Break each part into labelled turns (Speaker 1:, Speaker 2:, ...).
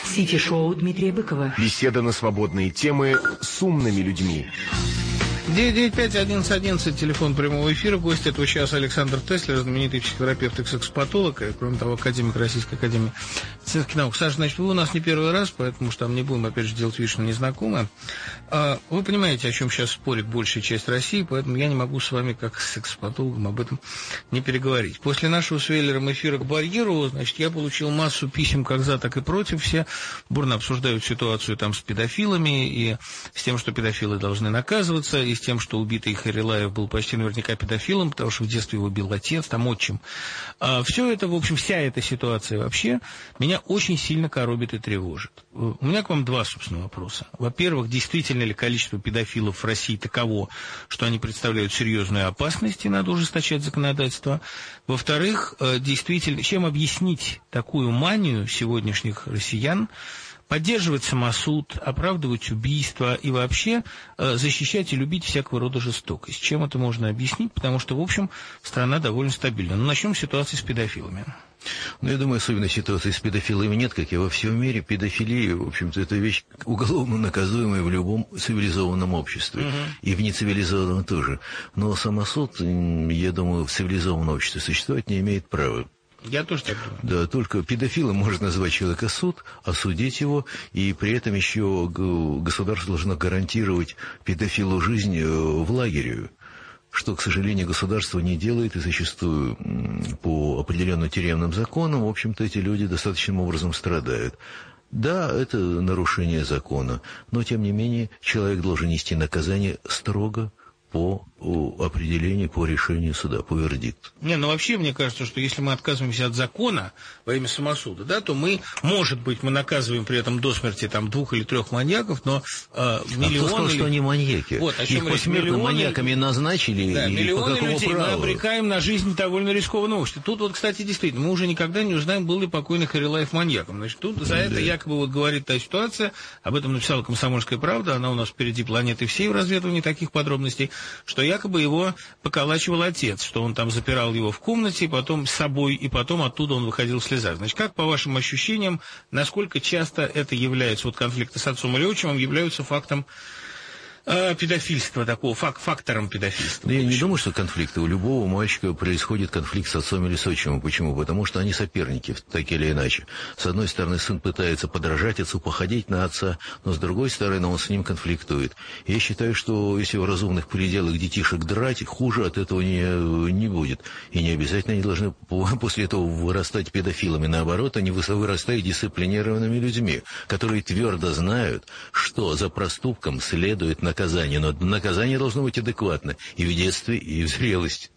Speaker 1: Сити-шоу Дмитрия Быкова.
Speaker 2: Беседа на свободные темы с умными людьми.
Speaker 3: 995-1111, телефон прямого эфира. Гость этого часа Александр Теслер, знаменитый психотерапевт и сексопатолог, и, кроме того, академик Российской академии медицинских наук. Саша, значит, вы у нас не первый раз, поэтому что там не будем, опять же, делать вид, что незнакомы. Вы понимаете, о чем сейчас спорит большая часть России, поэтому я не могу с вами, как с сексопатологом, об этом не переговорить. После нашего с Веллером эфира к барьеру, значит, я получил массу писем как за, так и против. Все бурно обсуждают ситуацию там с педофилами и с тем, что педофилы должны наказываться, и с тем, что убитый Харилаев был почти наверняка педофилом, потому что в детстве его бил отец, там отчим. Все это, в общем, вся эта ситуация вообще меня очень сильно коробит и тревожит. У меня к вам два, собственно, вопроса. Во-первых, действительно ли количество педофилов в России таково, что они представляют серьезную опасность и надо ужесточать законодательство? Во-вторых, действительно, чем объяснить такую манию сегодняшних россиян поддерживать самосуд, оправдывать убийства и вообще защищать и любить всякого рода жестокость? Чем это можно объяснить? Потому что, в общем, страна довольно стабильна. Но начнем с ситуации с педофилами.
Speaker 4: Ну, я думаю, особенно ситуации с педофилами нет, как и во всем мире. Педофилия, в общем-то, это вещь уголовно наказуемая в любом цивилизованном обществе. И в нецивилизованном тоже. Но самосуд, я думаю, в цивилизованном обществе существовать не имеет права.
Speaker 3: Я тоже так думаю.
Speaker 4: Да, только педофилом может назвать человека суд, осудить его, и при этом еще государство должно гарантировать педофилу жизнь в лагере, что, к сожалению, государство не делает, и зачастую по определенным тюремным законам, в общем-то, эти люди достаточным образом страдают. Да, это нарушение закона, но, тем не менее, человек должен нести наказание строго по определению, по решению суда, по вердикту.
Speaker 3: Ну вообще, мне кажется, что если мы отказываемся от закона во имя самосуда, да, то мы, может быть, мы наказываем при этом до смерти там 2 или 3 маньяков, но миллионы...
Speaker 4: кто сказал, что они маньяки?
Speaker 3: Вот, о чем
Speaker 4: их посмертно маньяками назначили,
Speaker 3: да,
Speaker 4: и
Speaker 3: миллионы
Speaker 4: по какому
Speaker 3: людей
Speaker 4: праву?
Speaker 3: мы обрекаем на жизнь довольно рискованного общества. Тут вот, кстати, действительно, мы уже никогда не узнаем, был ли покойный Харилаев маньяком. Значит, тут за это якобы вот говорит та ситуация, об этом написала «Комсомольская правда», она у нас впереди планеты всей в разведывании таких подробностей, что якобы его поколачивал отец, что он там запирал его в комнате, и потом с собой, и потом оттуда он выходил в слезах. Значит, как по вашим ощущениям, насколько часто это является, вот конфликты с отцом или отчимом, являются фактом педофильства, такого фактором педофильства?
Speaker 4: Я не думаю, что конфликты. У любого мальчика происходит конфликт с отцом или с отчимом. Почему? Потому что они соперники, так или иначе. С одной стороны, сын пытается подражать отцу, походить на отца, но с другой стороны, он с ним конфликтует. Я считаю, что если в разумных пределах детишек драть, хуже от этого не будет. И не обязательно они должны после этого вырастать педофилами. Наоборот, они вырастают дисциплинированными людьми, которые твердо знают, что за проступком следует наказание. Но наказание должно быть адекватно и в детстве, и в зрелости.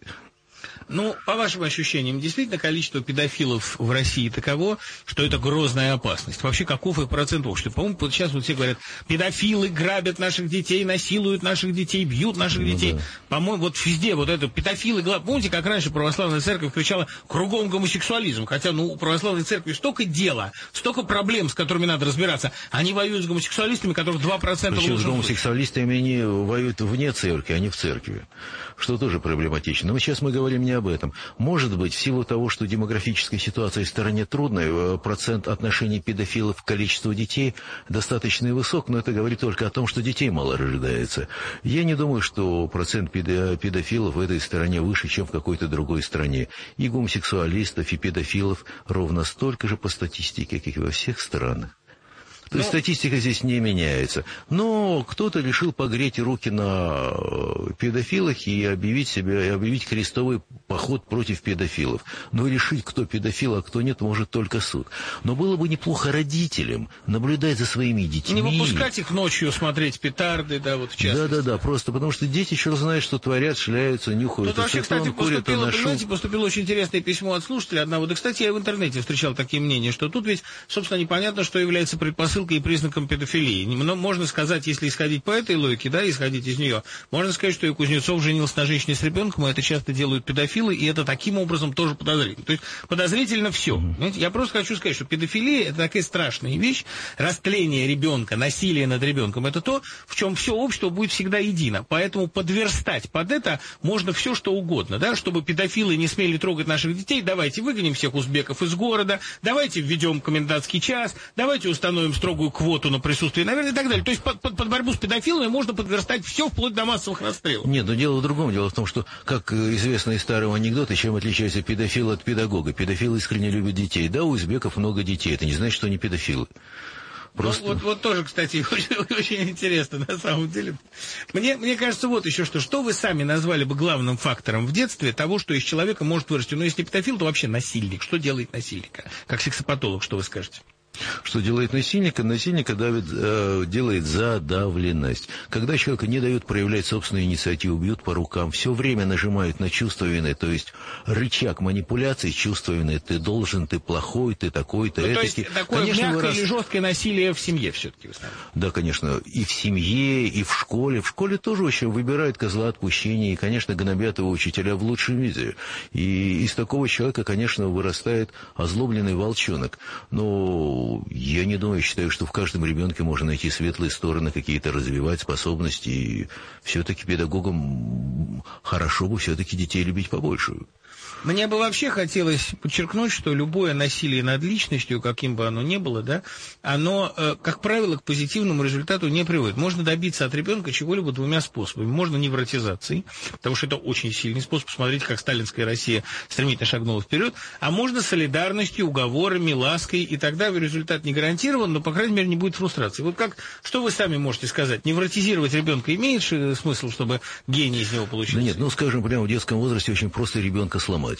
Speaker 3: Ну, по вашим ощущениям, действительно количество педофилов в России таково, что это грозная опасность? Вообще, каков их процент в обществе? По-моему, сейчас вот все говорят, педофилы грабят наших детей, насилуют наших детей, бьют наших детей. Да. По-моему, вот везде вот это педофилы... Помните, как раньше православная церковь кричала кругом гомосексуализм? Хотя, у православной церкви столько дела, столько проблем, с которыми надо разбираться. Они воюют с гомосексуалистами, которых 2%
Speaker 4: Причем с гомосексуалистами они воюют вне церкви, а не в церкви. Что тоже проблематично. Но сейчас мы говорим не об этом. Может быть, в силу того, что демографическая ситуация в стране трудная, процент отношений педофилов к количеству детей достаточно высок, но это говорит только о том, что детей мало рождается. Я не думаю, что процент педофилов в этой стране выше, чем в какой-то другой стране. И гомосексуалистов, и педофилов ровно столько же по статистике, как и во всех странах. То есть статистика здесь не меняется. Но кто-то решил погреть руки на педофилах и объявить крестовый поход против педофилов. Но решить, кто педофил, а кто нет, может только суд. Но было бы неплохо родителям наблюдать за своими детьми.
Speaker 3: Не выпускать их ночью, смотреть петарды, да, вот в частности.
Speaker 4: Да, просто потому что дети еще знают, что творят, шляются, нюхают.
Speaker 3: Тут вообще, кстати, поступило очень интересное письмо от слушателя одного. Да, кстати, я в интернете встречал такие мнения, что тут ведь, собственно, непонятно, что является предпосылкой предпосылкой и признаком педофилии. Можно сказать, если исходить по этой логике, да, исходить из нее, можно сказать, что и Кузнецов женился на женщине с ребенком, и это часто делают педофилы, и это таким образом тоже подозрительно. То есть подозрительно все. Понимаете? Я просто хочу сказать, что педофилия – это такая страшная вещь, растление ребенка, насилие над ребенком – это то, в чем все общество будет всегда едино. Поэтому подверстать под это можно все, что угодно, да, чтобы педофилы не смели трогать наших детей, давайте выгоним всех узбеков из города, давайте введем комендантский час, давайте установим строгую квоту на присутствие, наверное, и так далее. То есть под борьбу с педофилами можно подверстать все, вплоть до массовых расстрелов.
Speaker 4: Нет, но дело в другом. Дело в том, что, как известно из старого анекдота, чем отличается педофил от педагога. Педофилы искренне любят детей. Да, у узбеков много детей. Это не значит, что они педофилы. Просто...
Speaker 3: Ну, вот тоже, кстати, очень интересно, на самом деле. Мне кажется, вот еще что вы сами назвали бы главным фактором в детстве того, что из человека может вырасти, ну, если не педофил, то вообще насильник. Что делает насильника? Как сексопатолог, что вы скажете?
Speaker 4: Что делает насильника? Насильника делает задавленность. Когда человеку не дают проявлять собственную инициативу, бьют по рукам, все время нажимают на чувство вины, то есть рычаг манипуляции, чувство вины. Ты должен, ты плохой, ты такой, ты этакий.
Speaker 3: То есть такое мягкое или жесткое насилие в семье все-таки в основном? Да,
Speaker 4: конечно. И в семье, и в школе. В школе тоже очень выбирают козла отпущения, и, конечно, гнобят его учителя в лучшем виде. И из такого человека, конечно, вырастает озлобленный волчонок. Но я не думаю, считаю, что в каждом ребенке можно найти светлые стороны, какие-то развивать способности. И все-таки педагогам хорошо бы все-таки детей любить побольше.
Speaker 3: Мне бы вообще хотелось подчеркнуть, что любое насилие над личностью, каким бы оно ни было, да, оно, как правило, к позитивному результату не приводит. Можно добиться от ребенка чего-либо двумя способами. Можно невротизацией, потому что это очень сильный способ. Посмотрите, как сталинская Россия стремительно шагнула вперед. А можно солидарностью, уговорами, лаской, и тогда результат не гарантирован, но, по крайней мере, не будет фрустрации. Вот что вы сами можете сказать? Невротизировать ребенка имеет смысл, чтобы гений из него получился?
Speaker 4: Да нет, скажем, прямо в детском возрасте очень просто ребенка сломать.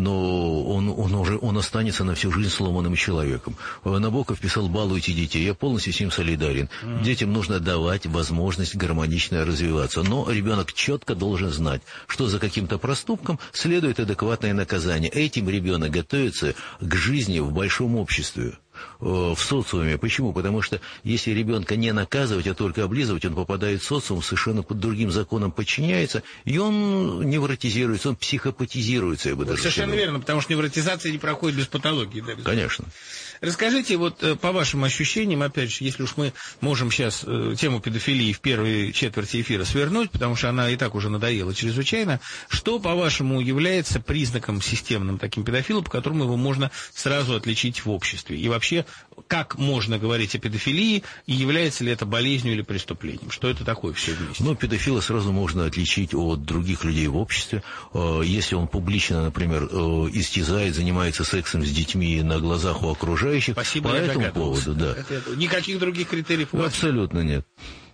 Speaker 4: Но он останется на всю жизнь сломанным человеком. Набоков писал «Балуйте детей». Я полностью с ним солидарен. Детям нужно давать возможность гармонично развиваться. Но ребенок четко должен знать, что за каким-то проступком следует адекватное наказание. Этим ребенок готовится к жизни в большом обществе, в социуме. Почему? Потому что если ребенка не наказывать, а только облизывать, он попадает в социум, совершенно под другим законам подчиняется, и он невротизируется, он психопатизируется, я бы даже сказал.
Speaker 3: Совершенно верно, потому что невротизация не проходит без патологии. Да, без...
Speaker 4: Конечно.
Speaker 3: Расскажите, по вашим ощущениям, опять же, если уж мы можем сейчас тему педофилии в первой четверти эфира свернуть, потому что она и так уже надоела чрезвычайно, что, по-вашему, является признаком системным таким педофила, по которому его можно сразу отличить в обществе? И вообще, как можно говорить о педофилии, и является ли это болезнью или преступлением? Что это такое все вместе?
Speaker 4: Педофила сразу можно отличить от других людей в обществе. Если он публично, например, истязает, занимается сексом с детьми на глазах у окружающих,
Speaker 3: спасибо,
Speaker 4: по этому поводу, да.
Speaker 3: Никаких других критериев у вас?
Speaker 4: Абсолютно нет.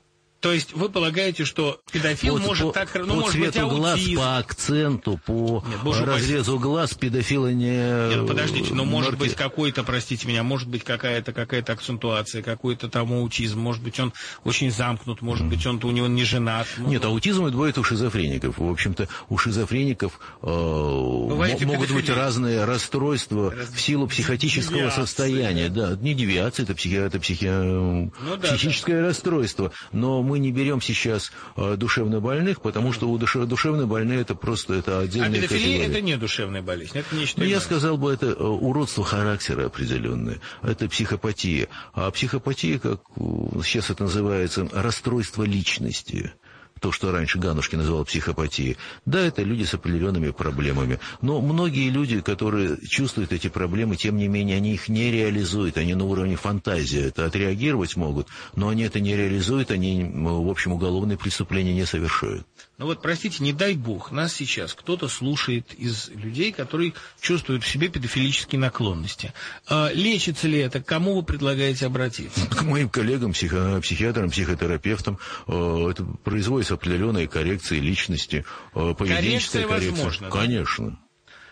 Speaker 3: То есть вы полагаете, что педофил может так...
Speaker 4: По цвету глаз, по акценту, по разрезу глаз педофила не...
Speaker 3: Нет, подождите, может быть какой-то, простите меня, может быть какая-то акцентуация, какой-то там аутизм, может быть он очень замкнут, может быть у него не женат.
Speaker 4: Нет, аутизм это бывает у шизофреников. В общем-то, у шизофреников могут быть разные расстройства в силу психотического состояния. Да, не девиация, это психическое расстройство. Но мы не берем сейчас душевно больных, потому что у душевно больные это отдельная категория.
Speaker 3: А педофилия это не душевная болезнь, это нечто иное.
Speaker 4: Я сказал бы, это уродство характера определенное, это психопатия. А психопатия, как сейчас это называется, расстройство личности. То, что раньше Ганушкин называл психопатией. Да, это люди с определенными проблемами. Но многие люди, которые чувствуют эти проблемы, тем не менее, они их не реализуют. Они на уровне фантазии это отреагировать могут, но они это не реализуют, они, в общем, уголовные преступления не совершают.
Speaker 3: Простите, не дай бог, нас сейчас кто-то слушает из людей, которые чувствуют в себе педофилические наклонности. Лечится ли это? К кому вы предлагаете обратиться?
Speaker 4: К моим коллегам, психиатрам, психотерапевтам. Это производится определенные коррекции личности, поведенческая коррекция.
Speaker 3: Возможно,
Speaker 4: конечно.
Speaker 3: Да?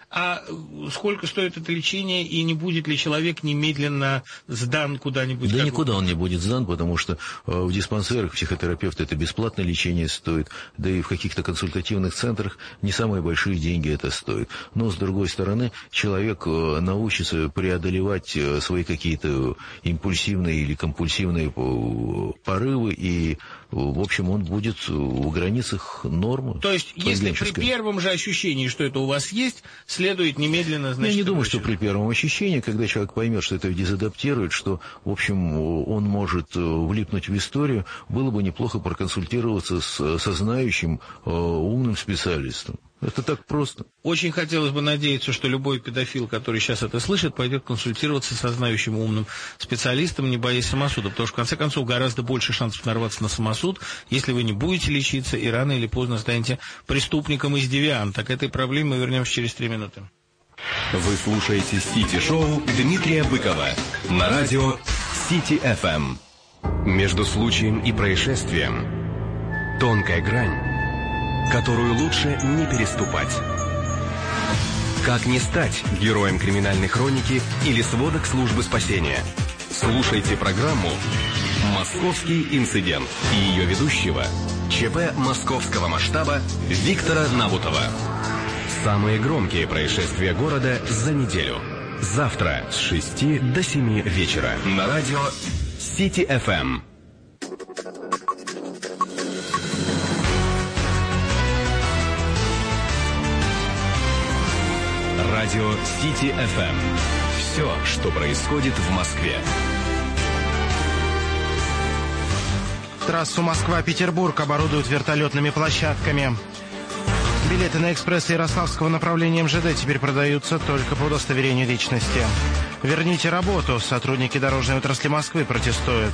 Speaker 3: А сколько стоит это лечение, и не будет ли человек немедленно сдан куда-нибудь?
Speaker 4: Да никуда он не будет сдан, потому что в диспансерах психотерапевты это бесплатное лечение стоит, да и в каких-то консультативных центрах не самые большие деньги это стоит. Но, с другой стороны, человек научится преодолевать свои какие-то импульсивные или компульсивные порывы, и, в общем, он будет в границах нормы.
Speaker 3: То есть, если при первом же ощущении, что это у вас есть, следует немедленно, значит...
Speaker 4: Я не думаю, что при первом ощущении, когда человек поймет, что это дезадаптирует, что, в общем, он может влипнуть в историю, было бы неплохо проконсультироваться со знающим, умным специалистом. Это так просто.
Speaker 3: Очень хотелось бы надеяться, что любой педофил, который сейчас это слышит, пойдет консультироваться со знающим умным специалистом, не боясь самосуда. Потому что, в конце концов, гораздо больше шансов нарваться на самосуд, если вы не будете лечиться и рано или поздно станете преступником из девианта. К этой проблеме мы вернемся через 3 минуты.
Speaker 5: Вы слушаете Сити-шоу Дмитрия Быкова на радио Сити-ФМ.
Speaker 2: Между случаем и происшествием тонкая грань,
Speaker 5: которую лучше не переступать. Как не стать героем криминальной хроники или сводок службы спасения? Слушайте программу «Московский инцидент» и ее ведущего ЧП московского масштаба Виктора Набутова. Самые громкие происшествия города за неделю. Завтра с 6 до 7 вечера на радио Сити-ФМ. Радио Сити-ФМ. Все, что происходит в Москве.
Speaker 6: Трассу Москва-Петербург оборудуют вертолетными площадками. Билеты на экспресс Ярославского направления МЖД теперь продаются только по удостоверению личности. Верните работу. Сотрудники дорожной отрасли Москвы протестуют.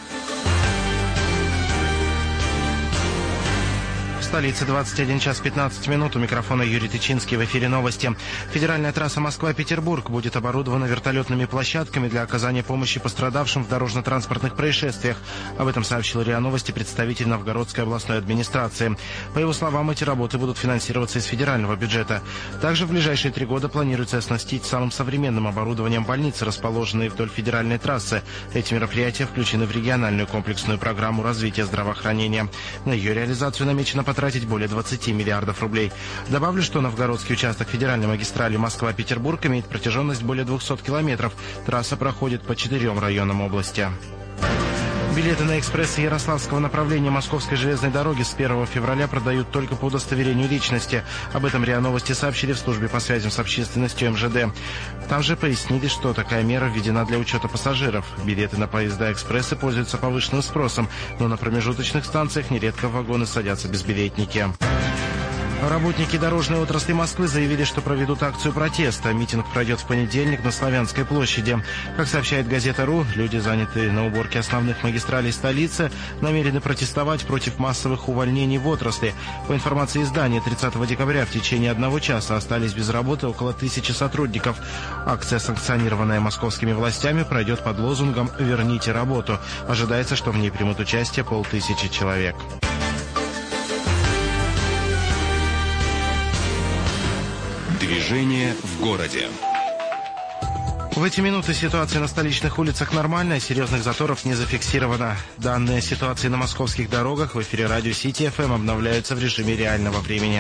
Speaker 6: В столице 21 час 15 минут. У микрофона Юрий Тычинский. В эфире новости. Федеральная трасса Москва-Петербург будет оборудована вертолетными площадками для оказания помощи пострадавшим в дорожно-транспортных происшествиях. Об этом сообщил РИА Новости представитель Новгородской областной администрации. По его словам, эти работы будут финансироваться из федерального бюджета. Также в ближайшие 3 года планируется оснастить самым современным оборудованием больницы, расположенные вдоль федеральной трассы. Эти мероприятия включены в региональную комплексную программу развития здравоохранения. На ее реализацию намечено потратить более 20 миллиардов рублей. Добавлю, что новгородский участок федеральной магистрали Москва-Петербург имеет протяженность более 200 километров. Трасса проходит по 4 районам области. Билеты на экспрессы Ярославского направления Московской железной дороги с 1 февраля продают только по удостоверению личности. Об этом РИА Новости сообщили в службе по связям с общественностью МЖД. Там же пояснили, что такая мера введена для учета пассажиров. Билеты на поезда экспрессы пользуются повышенным спросом, но на промежуточных станциях нередко в вагоны садятся безбилетники. Работники дорожной отрасли Москвы заявили, что проведут акцию протеста. Митинг пройдет в понедельник на Славянской площади. Как сообщает газета «Ру», люди, занятые на уборке основных магистралей столицы, намерены протестовать против массовых увольнений в отрасли. По информации издания, 30 декабря в течение 1 часа остались без работы около 1000 сотрудников. Акция, санкционированная московскими властями, пройдет под лозунгом «Верните работу». Ожидается, что в ней примут участие 500 человек.
Speaker 5: Движение в городе.
Speaker 6: В эти минуты ситуация на столичных улицах нормальная, серьезных заторов не зафиксировано. Данные ситуации на московских дорогах в эфире радио Сити-ФМ обновляются в режиме реального времени.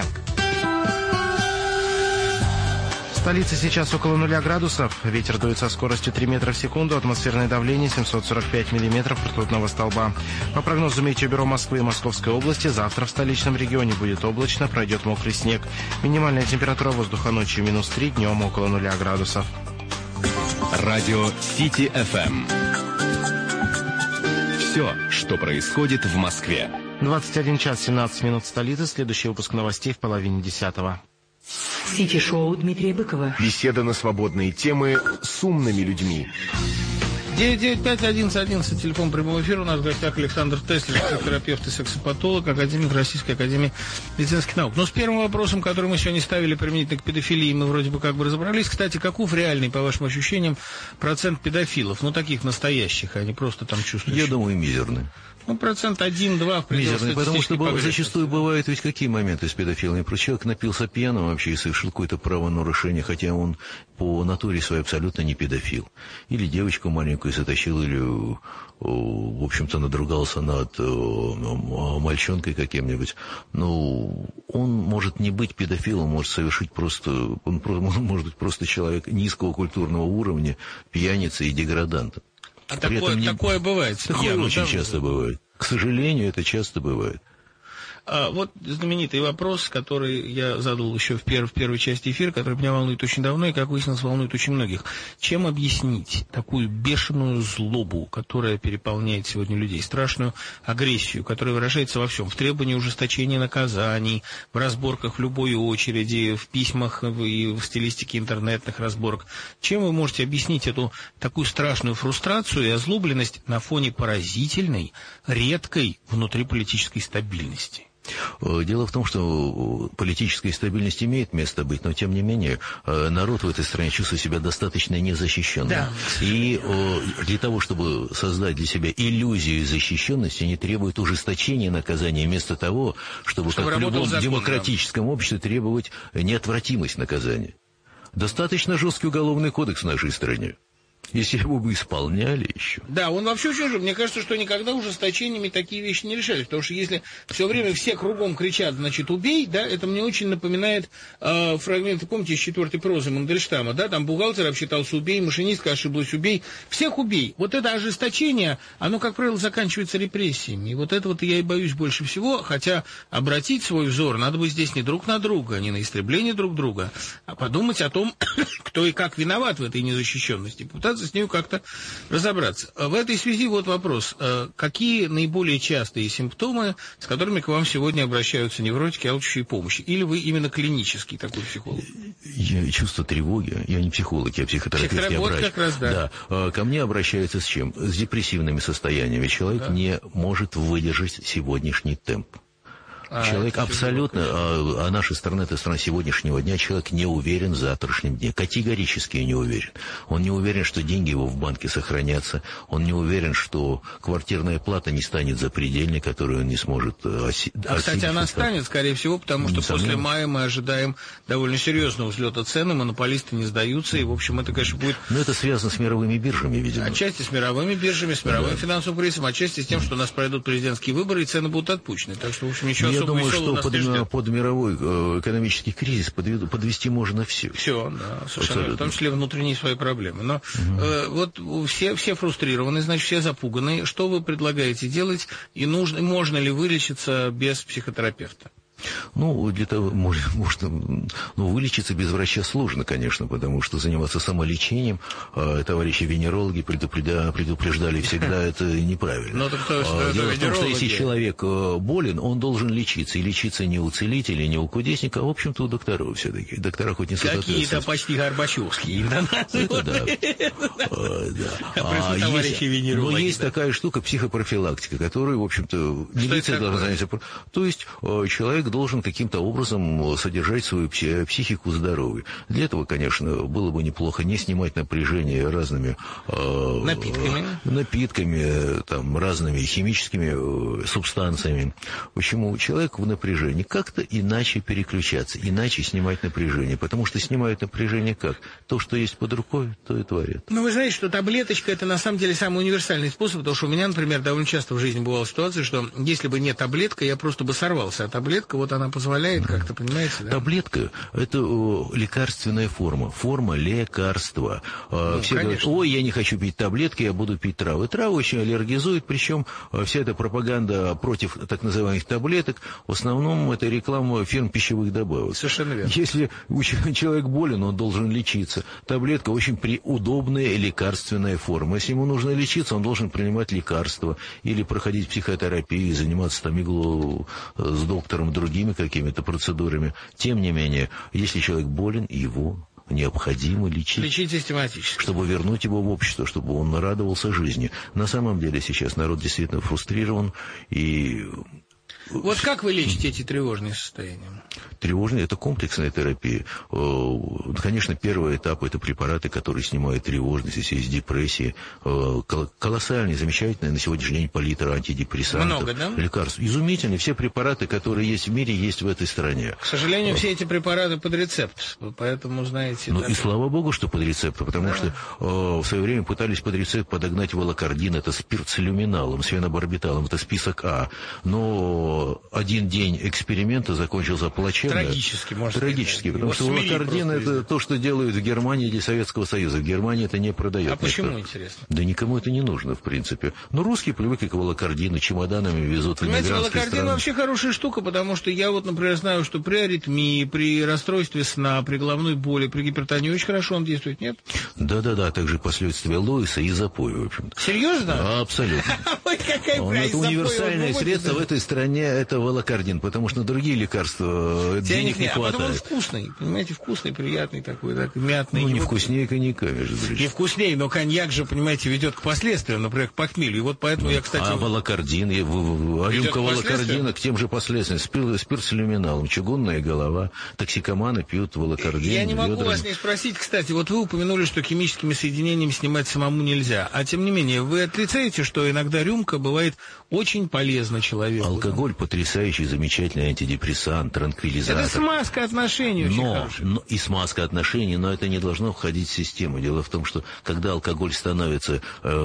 Speaker 6: В столице сейчас около 0 градусов. Ветер дует со скоростью 3 метра в секунду. Атмосферное давление 745 миллиметров ртутного столба. По прогнозу Метеобюро Москвы и Московской области, завтра в столичном регионе будет облачно, пройдет мокрый снег. Минимальная температура воздуха ночью -3, днем около 0 градусов.
Speaker 5: Радио Сити-ФМ. Все, что происходит в Москве.
Speaker 6: 21 час 17 минут в столице. Следующий выпуск новостей в 9:30.
Speaker 1: Сити-шоу Дмитрия Быкова.
Speaker 2: Беседа на свободные темы с умными людьми.
Speaker 3: 995-1111, телефон прямого эфира. У нас в гостях Александр Теслер, психотерапевт и сексопатолог, академик Российской академии медицинских наук. Но с первым вопросом, который мы сегодня ставили применительно к педофилии, мы вроде бы как бы разобрались. Кстати, каков реальный, по вашим ощущениям, процент педофилов? Ну, таких настоящих, а не просто там чувствующих.
Speaker 4: Я думаю, мизерный.
Speaker 3: Ну, 1-2% в пределах
Speaker 4: мизерный, потому что
Speaker 3: погрешности.
Speaker 4: зачастую бывают ведь какие моменты с педофилами. Человек напился пьяным вообще и совершил какое-то правонарушение, хотя он по натуре своей абсолютно не педофил. Или девочку маленькую затащил, или, в общем-то, надругался над мальчонкой каким-нибудь. Ну, он может не быть педофилом, может совершить просто... Он может быть просто человек низкого культурного уровня, пьяница и деградант.
Speaker 3: А такое бывает?
Speaker 4: Такое очень часто бывает. К сожалению, это часто бывает.
Speaker 3: Вот знаменитый вопрос, который я задал еще в первой части эфира, который меня волнует очень давно и, как выяснилось, волнует очень многих. Чем объяснить такую бешеную злобу, которая переполняет сегодня людей, страшную агрессию, которая выражается во всем, в требовании ужесточения наказаний, в разборках в любой очереди, в письмах и в стилистике интернетных разборок? Чем вы можете объяснить эту такую страшную фрустрацию и озлобленность на фоне поразительной, редкой внутриполитической стабильности?
Speaker 4: Дело в том, что политическая стабильность имеет место быть, но тем не менее народ в этой стране чувствует себя достаточно незащищенным. Да. И для того, чтобы создать для себя иллюзию защищенности, они требуют ужесточения наказания вместо того, чтобы как в любом демократическом обществе требовать неотвратимость наказания. Достаточно жесткий уголовный кодекс в нашей стране. Если его бы исполняли еще. Да, он вообще очень же. Мне кажется, что никогда ужесточениями такие вещи не решались. Потому что если все время все кругом кричат, значит, убей, да, это мне очень напоминает фрагменты, помните, из 4-й прозы Мандельштама, да, там бухгалтер обсчитался убей, машинистка ошиблась убей, всех убей. Вот это ожесточение, оно, как правило, заканчивается репрессиями. И вот этого-то я и боюсь больше всего, хотя обратить свой взор надо бы здесь не друг на друга, не на истребление друг друга, а подумать о том, кто и как виноват в этой незащищенности. Попытаться с ней как-то разобраться. В этой связи вот вопрос. Какие наиболее частые симптомы, с которыми к вам сегодня обращаются невротики, алчущие помощи? Или вы именно клинический такой психолог? Я чувство тревоги. Я не психолог, я психотерапевт, я врач. Как раз, да. Да. Ко мне обращаются с чем? С депрессивными состояниями. Человек не может выдержать сегодняшний темп. Человек абсолютно, а наша страна, это страна сегодняшнего дня, человек не уверен в завтрашнем дне, категорически не уверен. Он не уверен, что деньги его в банке сохранятся, он не уверен, что квартирная плата не станет запредельной, которую он не сможет осилить. Кстати, она станет, скорее всего, потому что после мая мы ожидаем довольно серьезного взлета цен, монополисты не сдаются, и, в общем, это, конечно, будет... Но это связано с мировыми биржами, видимо. Отчасти с мировыми биржами, с мировым финансовым кризисом, отчасти с тем, что у нас пройдут президентские выборы, и цены будут отпущены. Так что, в общем, ничего. Я думаю, что под мировой экономический кризис подвести можно все. Все, да, совершенно. Абсолютно. В том числе внутренние свои проблемы. Но вот все фрустрированы, значит, все запуганы. Что вы предлагаете делать? И можно ли вылечиться без психотерапевта? Ну, для того, можно, вылечиться без врача сложно, конечно, потому что заниматься самолечением, товарищи венерологи предупреждали всегда, это неправильно. Дело в том, что если человек болен, он должен лечиться. И лечиться не у целителя, не у кудесника, а, в общем-то, у докторов все-таки. Доктора хоть не соответствуют. Какие-то почти горбачевские. Это да. Но есть такая штука, психопрофилактика, которую, в общем-то, милиция должна заняться. То есть человек должен каким-то образом содержать свою психику здоровой. Для этого, конечно, было бы неплохо не снимать напряжение разными напитками, там, разными химическими субстанциями. Почему? Человек в напряжении. Как-то иначе переключаться, иначе снимать напряжение. Потому что снимают напряжение как? То, что есть под рукой, то и творят. Ну, вы знаете, что таблеточка – это на самом деле самый универсальный способ, потому что у меня, например, довольно часто в жизни бывала ситуация, что если бы не таблетка, я просто бы сорвался. А таблетка, вот она позволяет как-то, понимаете, да? Таблетка – это лекарственная форма лекарства. Все говорят, ой, я не хочу пить таблетки, я буду пить травы. Травы очень аллергизуют, причем вся эта пропаганда против так называемых таблеток, в основном это реклама фирм пищевых добавок. Совершенно верно. Если человек болен, он должен лечиться. Таблетка очень удобная лекарственная форма. Если ему нужно лечиться, он должен принимать лекарства или проходить психотерапию, заниматься там с доктором, другими какими-то процедурами. Тем не менее, если человек болен, его необходимо лечить.
Speaker 3: Лечить систематически.
Speaker 4: Чтобы вернуть его в общество, чтобы он радовался жизни. На самом деле сейчас народ действительно фрустрирован и...
Speaker 3: Вот как вы лечите эти тревожные состояния?
Speaker 4: Тревожные – это комплексная терапия. Конечно, первый этап – это препараты, которые снимают тревожность, если есть депрессия. Колоссальные, замечательные на сегодняшний день палитра антидепрессантов.
Speaker 3: Много, да?
Speaker 4: Лекарств. Изумительные. Все препараты, которые есть в мире, есть в этой стране.
Speaker 3: К сожалению, все эти препараты под рецепт. Поэтому, знаете...
Speaker 4: Ну
Speaker 3: да.
Speaker 4: и слава богу, что под рецепт. Потому что в свое время пытались под рецепт подогнать волокордин. Это спирт с люминалом, с фенобарбиталом. Это список А. Но один день эксперимента закончился плачевно.
Speaker 3: Трагически, можно сказать.
Speaker 4: Трагически, потому что волокордин – это то, что делают в Германии или Советского Союза. В Германии это не продают.
Speaker 3: А почему, интересно?
Speaker 4: Да никому это не нужно, в принципе. Но русские привыкли к волокордину, чемоданами везут в иммигрантские страны.
Speaker 3: Понимаете, волокордин вообще хорошая штука, потому что я вот, например, знаю, что при аритмии, при расстройстве сна, при головной боли, при гипертонии очень хорошо он действует, нет?
Speaker 4: Да-да-да, также последствия Луиса и запоя, в общем-то.
Speaker 3: Серьезно?
Speaker 4: Абсолютно.
Speaker 3: Ой, какая
Speaker 4: Это универсальное средство в этой стране, это волокордин, потому что на другие лекарства денег не хватает.
Speaker 3: А потом он вкусный, понимаете, вкусный, приятный такой, так, мятный.
Speaker 4: Ну, не вкуснее коньяка, между прочим.
Speaker 3: Не вкуснее, но коньяк же, понимаете, ведет к последствиям, например, к похмелью. И вот поэтому я, кстати...
Speaker 4: А волокордин, рюмка волокордина к тем же последствиям. Спирт с люминалом, чугунная голова, токсикоманы пьют волокордин.
Speaker 3: Я не могу вас не спросить, кстати, вот вы упомянули, что химическими соединениями снимать самому нельзя. А тем не менее, вы отрицаете, что иногда рюмка бывает очень полезна человеку?
Speaker 4: Алкоголь потрясающий, замечательный антидепрессант, транквилизатор.
Speaker 3: Это смазка отношений очень хорошая.
Speaker 4: И смазка отношений, но это не должно входить в систему. Дело в том, что когда алкоголь становится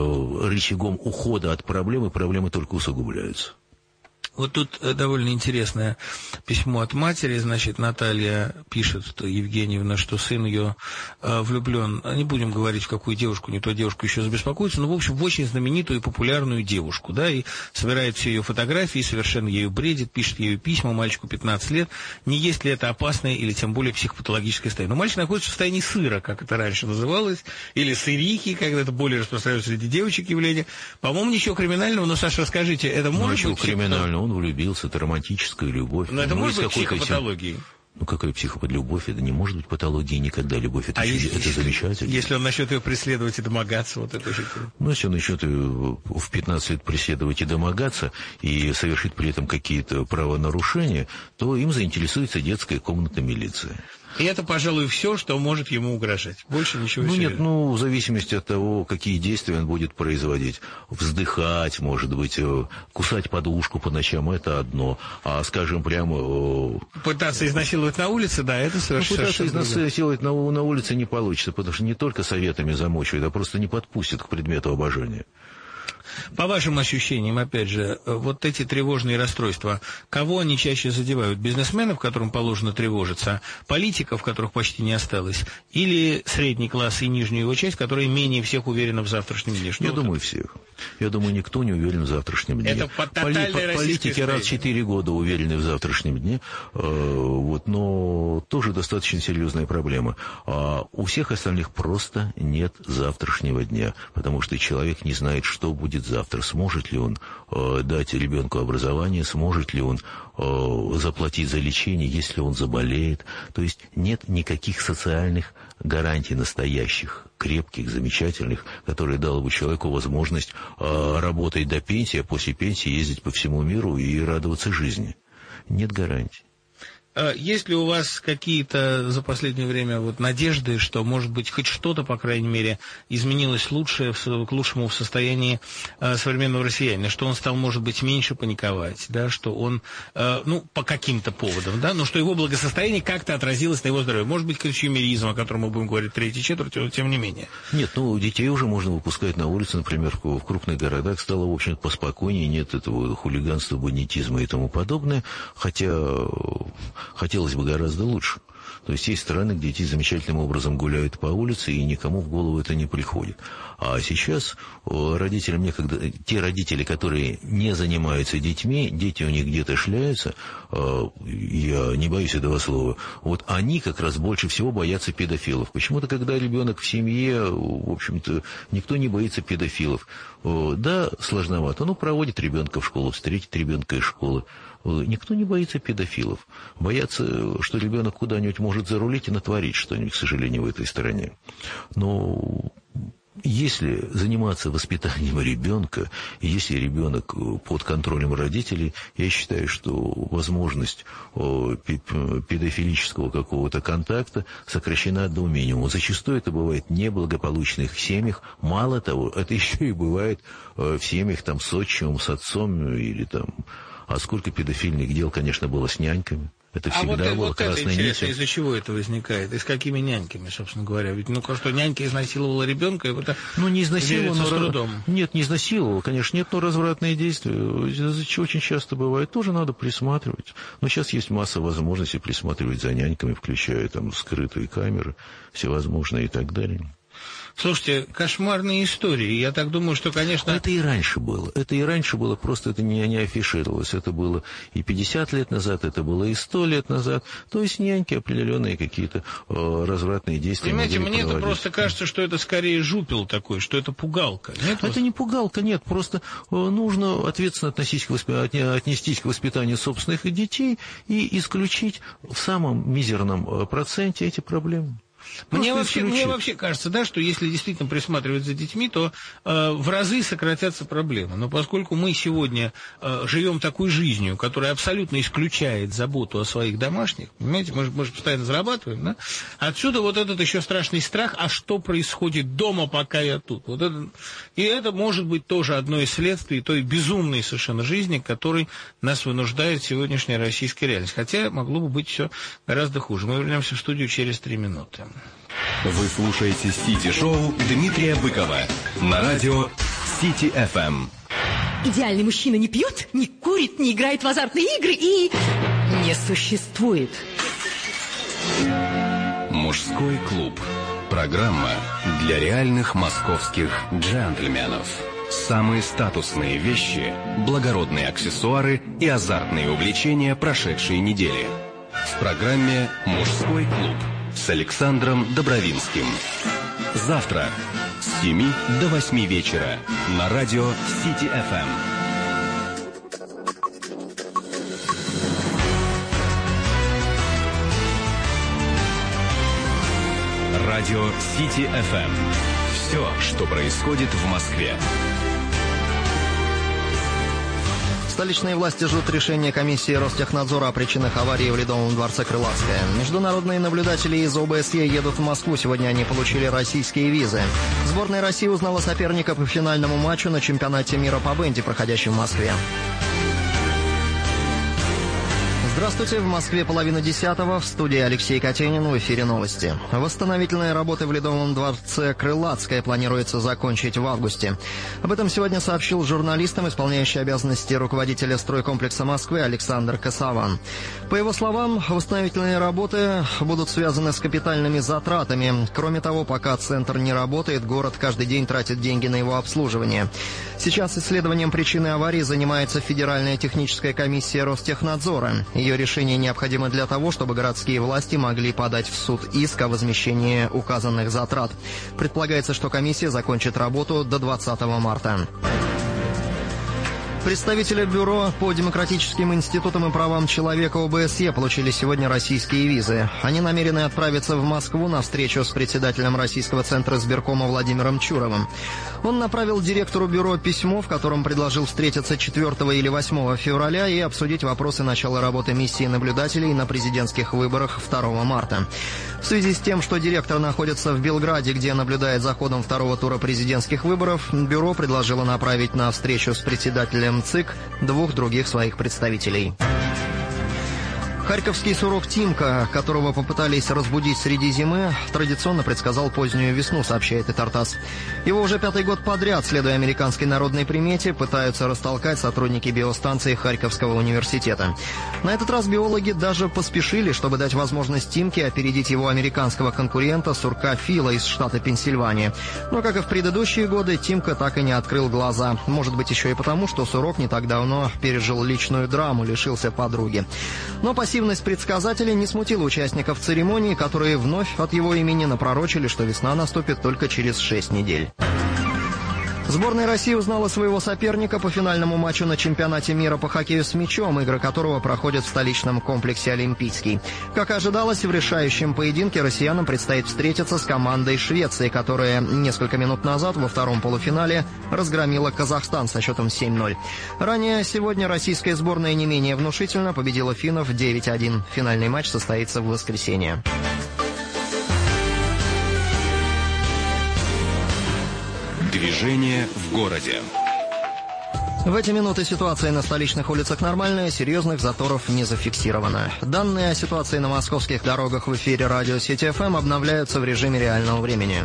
Speaker 4: рычагом ухода от проблемы только усугубляются.
Speaker 3: Вот тут довольно интересное письмо от матери. Значит, Наталья пишет Евгеньевна, что сын ее влюблен. Не будем говорить, в какую девушку, не то девушку еще забеспокоится, но, в общем, в очень знаменитую и популярную девушку, да, и собирает все ее фотографии, совершенно ею бредит, пишет ею письма, мальчику 15 лет. Не есть ли это опасное или тем более психопатологическое состояние? Но мальчик находится в состоянии сыра, как это раньше называлось, или сырихи, когда это более распространенное среди девочек явление. По-моему, ничего криминального, но, Саша, расскажите, это может быть...
Speaker 4: криминального? Он влюбился, это романтическая любовь.
Speaker 3: Но это может быть психопатологией?
Speaker 4: Ну, какая психопатолюбовь? Это не может быть патологией никогда. Любовь это замечательно.
Speaker 3: Если он начнет ее преследовать и домогаться, вот это же...
Speaker 4: Ну, если он начнет ее в 15 лет преследовать и домогаться, и совершит при этом какие-то правонарушения, то им заинтересуется детская комната милиции.
Speaker 3: И это, пожалуй, все, что может ему угрожать. Больше ничего
Speaker 4: серьезного.
Speaker 3: Нет,
Speaker 4: в зависимости от того, какие действия он будет производить. Вздыхать, может быть, кусать подушку по ночам, это одно. А, скажем, прямо...
Speaker 3: Пытаться изнасиловать на улице, да, это совершенно...
Speaker 4: Пытаться изнасиловать на улице не получится, потому что не только советами замучивают, а просто не подпустят к предмету обожания.
Speaker 3: По вашим ощущениям, опять же, вот эти тревожные расстройства, кого они чаще задевают? Бизнесменов, которым положено тревожиться, политиков, которых почти не осталось, или средний класс и нижнюю его часть, которая менее всех уверена в завтрашнем дне?
Speaker 4: Я думаю, всех. Я думаю, никто не уверен в завтрашнем дне.
Speaker 3: Это
Speaker 4: политики раз в 4 года уверены в завтрашнем дне, но тоже достаточно серьезная проблема. А у всех остальных просто нет завтрашнего дня, потому что человек не знает, что будет завтра. Сможет ли он дать ребенку образование, сможет ли он заплатить за лечение, если он заболеет. То есть нет никаких социальных гарантий настоящих, крепких, замечательных, которые дали бы человеку возможность работать до пенсии, а после пенсии ездить по всему миру и радоваться жизни. Нет гарантий.
Speaker 3: Есть ли у вас какие-то за последнее время надежды, что, может быть, хоть что-то, по крайней мере, изменилось к лучшему в состоянии современного россиянина, что он стал, может быть, меньше паниковать, да, что он, по каким-то поводам, да, но что его благосостояние как-то отразилось на его здоровье? Может быть, консюмеризм, о котором мы будем говорить в третьей четверти, но тем не менее.
Speaker 4: Нет, детей уже можно выпускать на улице, например, в крупных городах стало, в общем-то, поспокойнее, нет этого хулиганства, бандитизма и тому подобное, хотя... Хотелось бы гораздо лучше. То есть есть страны, где дети замечательным образом гуляют по улице, и никому в голову это не приходит. А сейчас родителям некогда... Те родители, которые не занимаются детьми, дети у них где-то шляются, я не боюсь этого слова, они как раз больше всего боятся педофилов. Почему-то, когда ребенок в семье, в общем-то, никто не боится педофилов. Да, сложновато, проводит ребенка в школу, встретит ребенка из школы. Никто не боится педофилов. Боятся, что ребенок куда-нибудь кто-нибудь может зарулить и натворить что-нибудь, к сожалению, в этой стране. Но если заниматься воспитанием ребенка, если ребенок под контролем родителей, я считаю, что возможность педофилического какого-то контакта сокращена до минимума. Зачастую это бывает в неблагополучных семьях. Мало того, это еще и бывает в семьях там, с отчимом, с отцом или там... А сколько педофильных дел, конечно, было с няньками. Это всегда было красной нитью.
Speaker 3: Из-за чего это возникает? И с какими няньками, собственно говоря? Ведь, что нянька изнасиловала ребенка, это
Speaker 4: не изнасиловала,
Speaker 3: с трудом.
Speaker 4: Нет, не изнасиловала, конечно, нет, но развратные действия, из-за чего очень часто бывает, тоже надо присматривать. Но сейчас есть масса возможностей присматривать за няньками, включая там скрытые камеры, всевозможные и так далее.
Speaker 3: Слушайте, кошмарные истории. Я так думаю, что, конечно...
Speaker 4: Это и раньше было. Просто это не афишировалось. Это было и 50 лет назад, это было и 100 лет назад. То есть няньки определенные какие-то развратные действия.
Speaker 3: Понимаете, мне это просто кажется, что это скорее жупел такой, что это пугалка. Нет?
Speaker 4: Это не пугалка, нет. Просто нужно ответственно отнестись к воспитанию собственных детей и исключить в самом мизерном проценте эти проблемы.
Speaker 3: Мне вообще кажется, да, что если действительно присматривать за детьми, то в разы сократятся проблемы. Но поскольку мы сегодня живем такой жизнью, которая абсолютно исключает заботу о своих домашних, понимаете, мы же постоянно зарабатываем, да? Отсюда вот этот еще страшный страх, а что происходит дома, пока я тут? И это может быть тоже одно из следствий той безумной совершенно жизни, которой нас вынуждает сегодняшняя российская реальность. Хотя могло бы быть все гораздо хуже. Мы вернемся в студию через 3 минуты.
Speaker 5: Вы слушаете Сити-шоу Дмитрия Быкова на радио Сити-ФМ.
Speaker 1: Идеальный мужчина не пьет, не курит, не играет в азартные игры и не существует.
Speaker 5: Мужской клуб. Программа для реальных московских джентльменов. Самые статусные вещи, благородные аксессуары и азартные увлечения прошедшей недели. В программе «Мужской клуб» с Александром Добровинским. Завтра с 7 до 8 вечера на радио Сити-ФМ. Радио Сити-ФМ. Все, что происходит в Москве.
Speaker 7: Столичные власти ждут решения комиссии Ростехнадзора о причинах аварии в Ледовом дворце Крылатская. Международные наблюдатели из ОБСЕ едут в Москву. Сегодня они получили российские визы. Сборная России узнала соперника по финальному матчу на чемпионате мира по бенди, проходящем в Москве. Здравствуйте, в Москве 9:30, в студии Алексей Катенин, в эфире новости. Восстановительные работы в Ледовом дворце Крылатская планируется закончить в августе. Об этом сегодня сообщил журналистам исполняющий обязанности руководителя стройкомплекса Москвы Александр Косован. По его словам, восстановительные работы будут связаны с капитальными затратами. Кроме того, пока центр не работает, город каждый день тратит деньги на его обслуживание. Сейчас исследованием причины аварии занимается Федеральная техническая комиссия Ростехнадзора. Ее решение необходимо для того, чтобы городские власти могли подать в суд иск о возмещении указанных затрат. Предполагается, что комиссия закончит работу до 20 марта. Представители Бюро по демократическим институтам и правам человека ОБСЕ получили сегодня российские визы. Они намерены отправиться в Москву на встречу с председателем Российского центра избиркома Владимиром Чуровым. Он направил директору бюро письмо, в котором предложил встретиться 4 или 8 февраля и обсудить вопросы начала работы миссии наблюдателей на президентских выборах 2 марта. В связи с тем, что директор находится в Белграде, где наблюдает за ходом 2-го тура президентских выборов, бюро предложило направить на встречу с председателем ЦИК 2 других своих представителей. Харьковский сурок Тимка, которого попытались разбудить среди зимы, традиционно предсказал позднюю весну, сообщает и Тартас. Его уже 5-й год подряд, следуя американской народной примете, пытаются растолкать сотрудники биостанции Харьковского университета. На этот раз биологи даже поспешили, чтобы дать возможность Тимке опередить его американского конкурента, сурка Фила из штата Пенсильвания. Но, как и в предыдущие годы, Тимка так и не открыл глаза. Может быть, еще и потому, что сурок не так давно пережил личную драму, лишился подруги. Но пассивность предсказателя не смутила участников церемонии, которые вновь от его имени напророчили, что весна наступит только через 6 недель. Сборная России узнала своего соперника по финальному матчу на чемпионате мира по хоккею с мячом, игры которого проходят в столичном комплексе «Олимпийский». Как ожидалось, в решающем поединке россиянам предстоит встретиться с командой Швеции, которая несколько минут назад во втором полуфинале разгромила Казахстан со счетом 7-0. Ранее сегодня российская сборная не менее внушительно победила финнов 9-1. Финальный матч состоится в воскресенье.
Speaker 5: Движение в городе.
Speaker 7: В эти минуты ситуация на столичных улицах нормальная, серьезных заторов не зафиксировано. Данные о ситуации на московских дорогах в эфире радио Сити ФМ обновляются в режиме реального времени.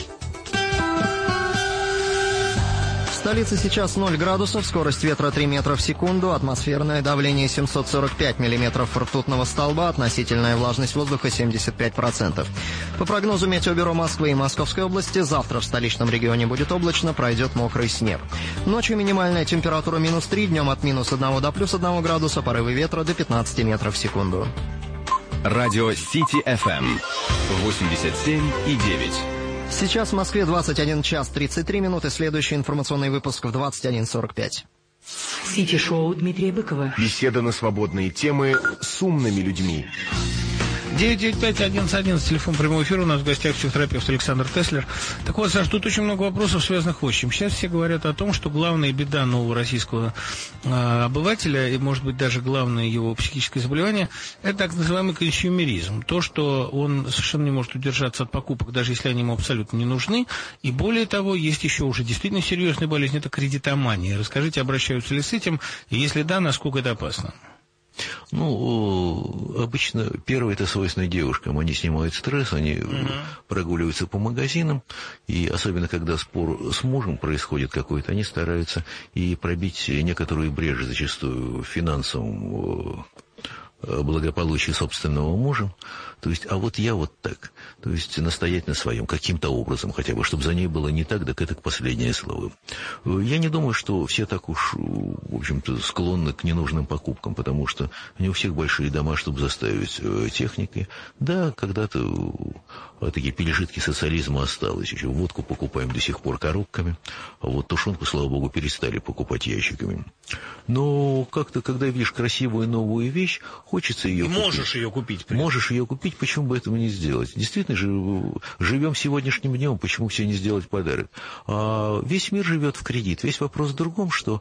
Speaker 7: В столице сейчас 0 градусов, скорость ветра 3 метра в секунду, атмосферное давление 745 миллиметров ртутного столба, относительная влажность воздуха 75%. По прогнозу Метеобюро Москвы и Московской области, завтра в столичном регионе будет облачно, пройдет мокрый снег. Ночью минимальная температура -3, днем от -1 до +1 градуса, порывы ветра до 15 метров в секунду.
Speaker 5: Радио Сити ФМ 87,9.
Speaker 7: Сейчас в Москве 21 час 33 минуты. Следующий информационный выпуск в 21:45.
Speaker 1: Сити-шоу Дмитрия Быкова.
Speaker 8: Беседа на свободные темы с умными людьми.
Speaker 3: 995-1111, телефон прямого эфира. У нас в гостях психотерапевт Александр Теслер. Так вот, Саш, тут очень много вопросов, связанных вот с чем. Сейчас все говорят о том, что главная беда нового российского обывателя, и, может быть, даже главное его психическое заболевание, это так называемый консюмеризм. То, что он совершенно не может удержаться от покупок, даже если они ему абсолютно не нужны. И более того, есть еще уже действительно серьезная болезнь, это кредитомания. Расскажите, обращаются ли с этим, и если да, насколько это опасно?
Speaker 4: Ну, обычно первое это свойственно девушкам. Они снимают стресс, они прогуливаются по магазинам, и особенно когда спор с мужем происходит какой-то, они стараются и пробить некоторую брешь, зачастую в финансовом благополучии собственного мужа. То есть, а вот я вот так. То есть, настоять на своем каким-то образом, хотя бы, чтобы за ней было не так, так это последнее слово. Я не думаю, что все так уж, в общем-то, склонны к ненужным покупкам, потому что не у всех большие дома, чтобы заставить техникой. Да, когда-то такие пережитки социализма осталось. Еще водку покупаем до сих пор коробками, а вот тушенку, слава богу, перестали покупать ящиками. Но как-то, когда видишь красивую новую вещь, хочется ее купить.
Speaker 3: Можешь ее купить.
Speaker 4: Можешь ее купить, почему бы этого не сделать? Действительно, живем сегодняшним днем, почему все не сделать подарок? А весь мир живет в кредит. Весь вопрос в другом, что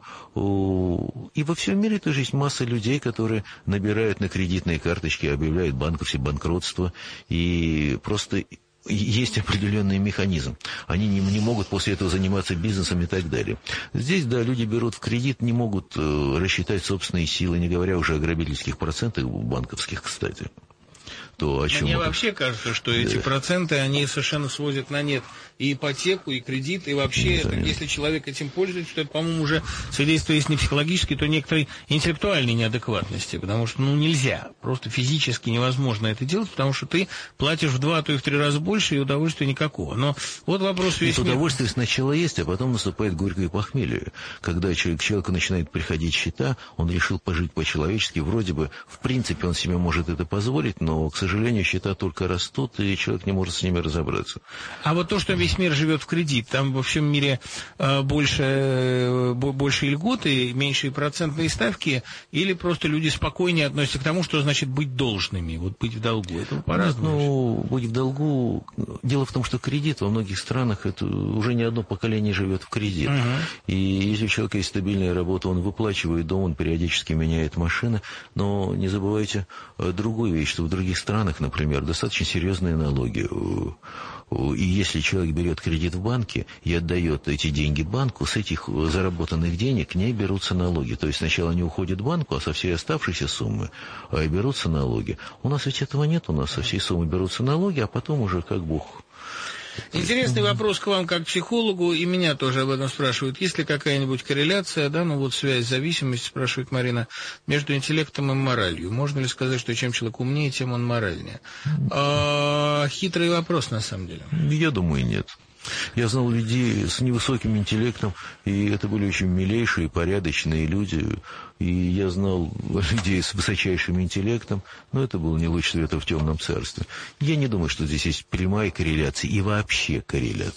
Speaker 4: и во всем мире тоже есть масса людей, которые набирают на кредитные карточки, объявляют банковское банкротство, и просто есть определенный механизм. Они не могут после этого заниматься бизнесом и так далее. Здесь, да, люди берут в кредит, не могут рассчитать собственные силы, не говоря уже о грабительских процентах банковских, кстати. То, о чем
Speaker 3: Мне вообще кажется, что эти проценты, они совершенно сводят на нет и ипотеку, и кредит, и вообще, это, если человек этим пользуется, то это, по-моему, уже свидетельство, если не психологически, то некоторой интеллектуальной неадекватности, потому что, нельзя, просто физически невозможно это делать, потому что ты платишь в 2, а то и в 3 раза больше, и удовольствия никакого. Но вот вопрос весь мир.
Speaker 4: Удовольствие сначала есть, а потом наступает горькое похмелье. Когда к человеку начинают приходить счета, он решил пожить по-человечески, вроде бы, в принципе, он себе может это позволить, но, к сожалению, счета только растут, и человек не может с ними разобраться.
Speaker 3: А вот то, что весь мир живет в кредит, там во всем мире больше льготы, меньшие процентные ставки, или просто люди спокойнее относятся к тому, что значит быть должными, вот быть в долгу? Это по-разному.
Speaker 4: Быть в долгу... Дело в том, что кредит во многих странах, это уже не одно поколение живет в кредит. И если у человека есть стабильная работа, он выплачивает дом, он периодически меняет машины, но не забывайте другую вещь, что в других странах, например, достаточно серьезные налоги. И если человек берет кредит в банке и отдает эти деньги банку, с этих заработанных денег не берутся налоги. То есть сначала они уходят в банку, а со всей оставшейся суммы берутся налоги. У нас ведь этого нет, у нас со всей суммы берутся налоги, а потом уже как Бог...
Speaker 3: Интересный вопрос к вам как психологу, и меня тоже об этом спрашивают. Есть ли какая-нибудь корреляция, связь, зависимость, спрашивает Марина, между интеллектом и моралью? Можно ли сказать, что чем человек умнее, тем он моральнее? Хитрый вопрос, на самом деле.
Speaker 4: Я думаю, нет. Я знал людей с невысоким интеллектом, и это были очень милейшие, порядочные люди. И я знал людей с высочайшим интеллектом, но это был не луч света в темном царстве. Я не думаю, что здесь есть прямая корреляция и вообще корреляция.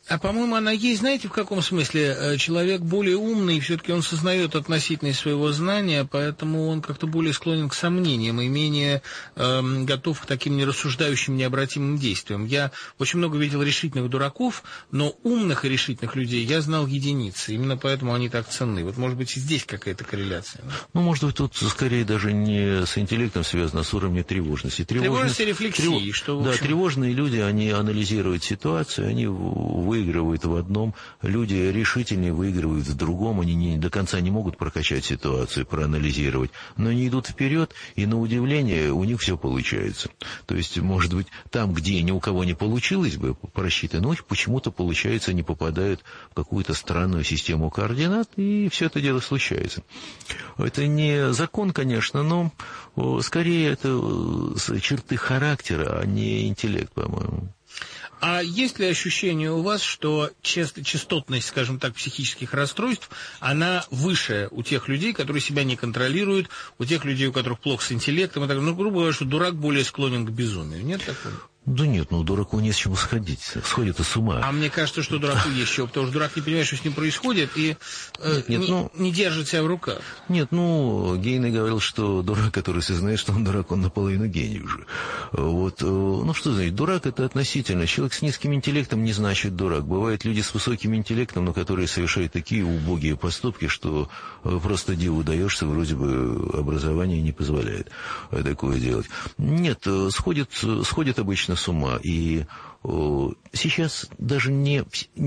Speaker 3: А, по-моему, она есть, знаете, в каком смысле? Человек более умный, все-таки он сознает относительность своего знания, поэтому он как-то более склонен к сомнениям и менее готов к таким нерассуждающим, необратимым действиям. Я очень много видел решительных дураков, но умных и решительных людей я знал единицы. Именно поэтому они так ценны. Вот, может быть, и здесь какая-то корреляция.
Speaker 4: Ну, может быть, тут скорее даже не с интеллектом связано, а с уровнем тревожности.
Speaker 3: Тревожность и рефлексии. Что,
Speaker 4: да, тревожные люди, они анализируют ситуацию, они выигрывают в одном, люди решительнее выигрывают в другом, они до конца не могут прокачать ситуацию, проанализировать, но они идут вперед, и на удивление у них все получается. То есть, может быть, там, где ни у кого не получилось бы просчитать, но почему-то получается, не попадают в какую-то странную систему координат, и все это дело случается. Это не закон, конечно, но скорее это черты характера, а не интеллект, по-моему.
Speaker 3: А есть ли ощущение у вас, что частотность, скажем так, психических расстройств, она выше у тех людей, которые себя не контролируют, у тех людей, у которых плохо с интеллектом, и так, ну, грубо говоря, что дурак более склонен к безумию? Нет такого?
Speaker 4: Да нет, ну дураку не с чего сходить, сходит с ума.
Speaker 3: А мне кажется, что дураку есть чего, потому что дурак не понимает, что с ним происходит, и не держит себя в руках.
Speaker 4: Нет, ну, Гейне говорил, что дурак, который сознает, что он дурак, он наполовину гений уже. Вот, ну, что значит, дурак это относительно. Человек с низким интеллектом не значит дурак. Бывают люди с высоким интеллектом, но которые совершают такие убогие поступки, что просто диву даешься, вроде бы образование не позволяет такое делать. Нет, сходит обычно с ума, и сейчас даже не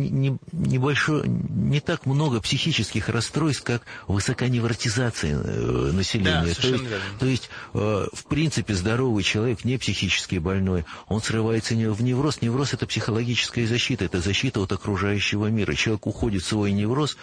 Speaker 4: так много психических расстройств, как высоконевротизация населения.
Speaker 3: Да,
Speaker 4: то есть, в принципе, здоровый человек, не психически больной, он срывается в невроз. Невроз – это психологическая защита, это защита от окружающего мира. Человек уходит в свой невроз,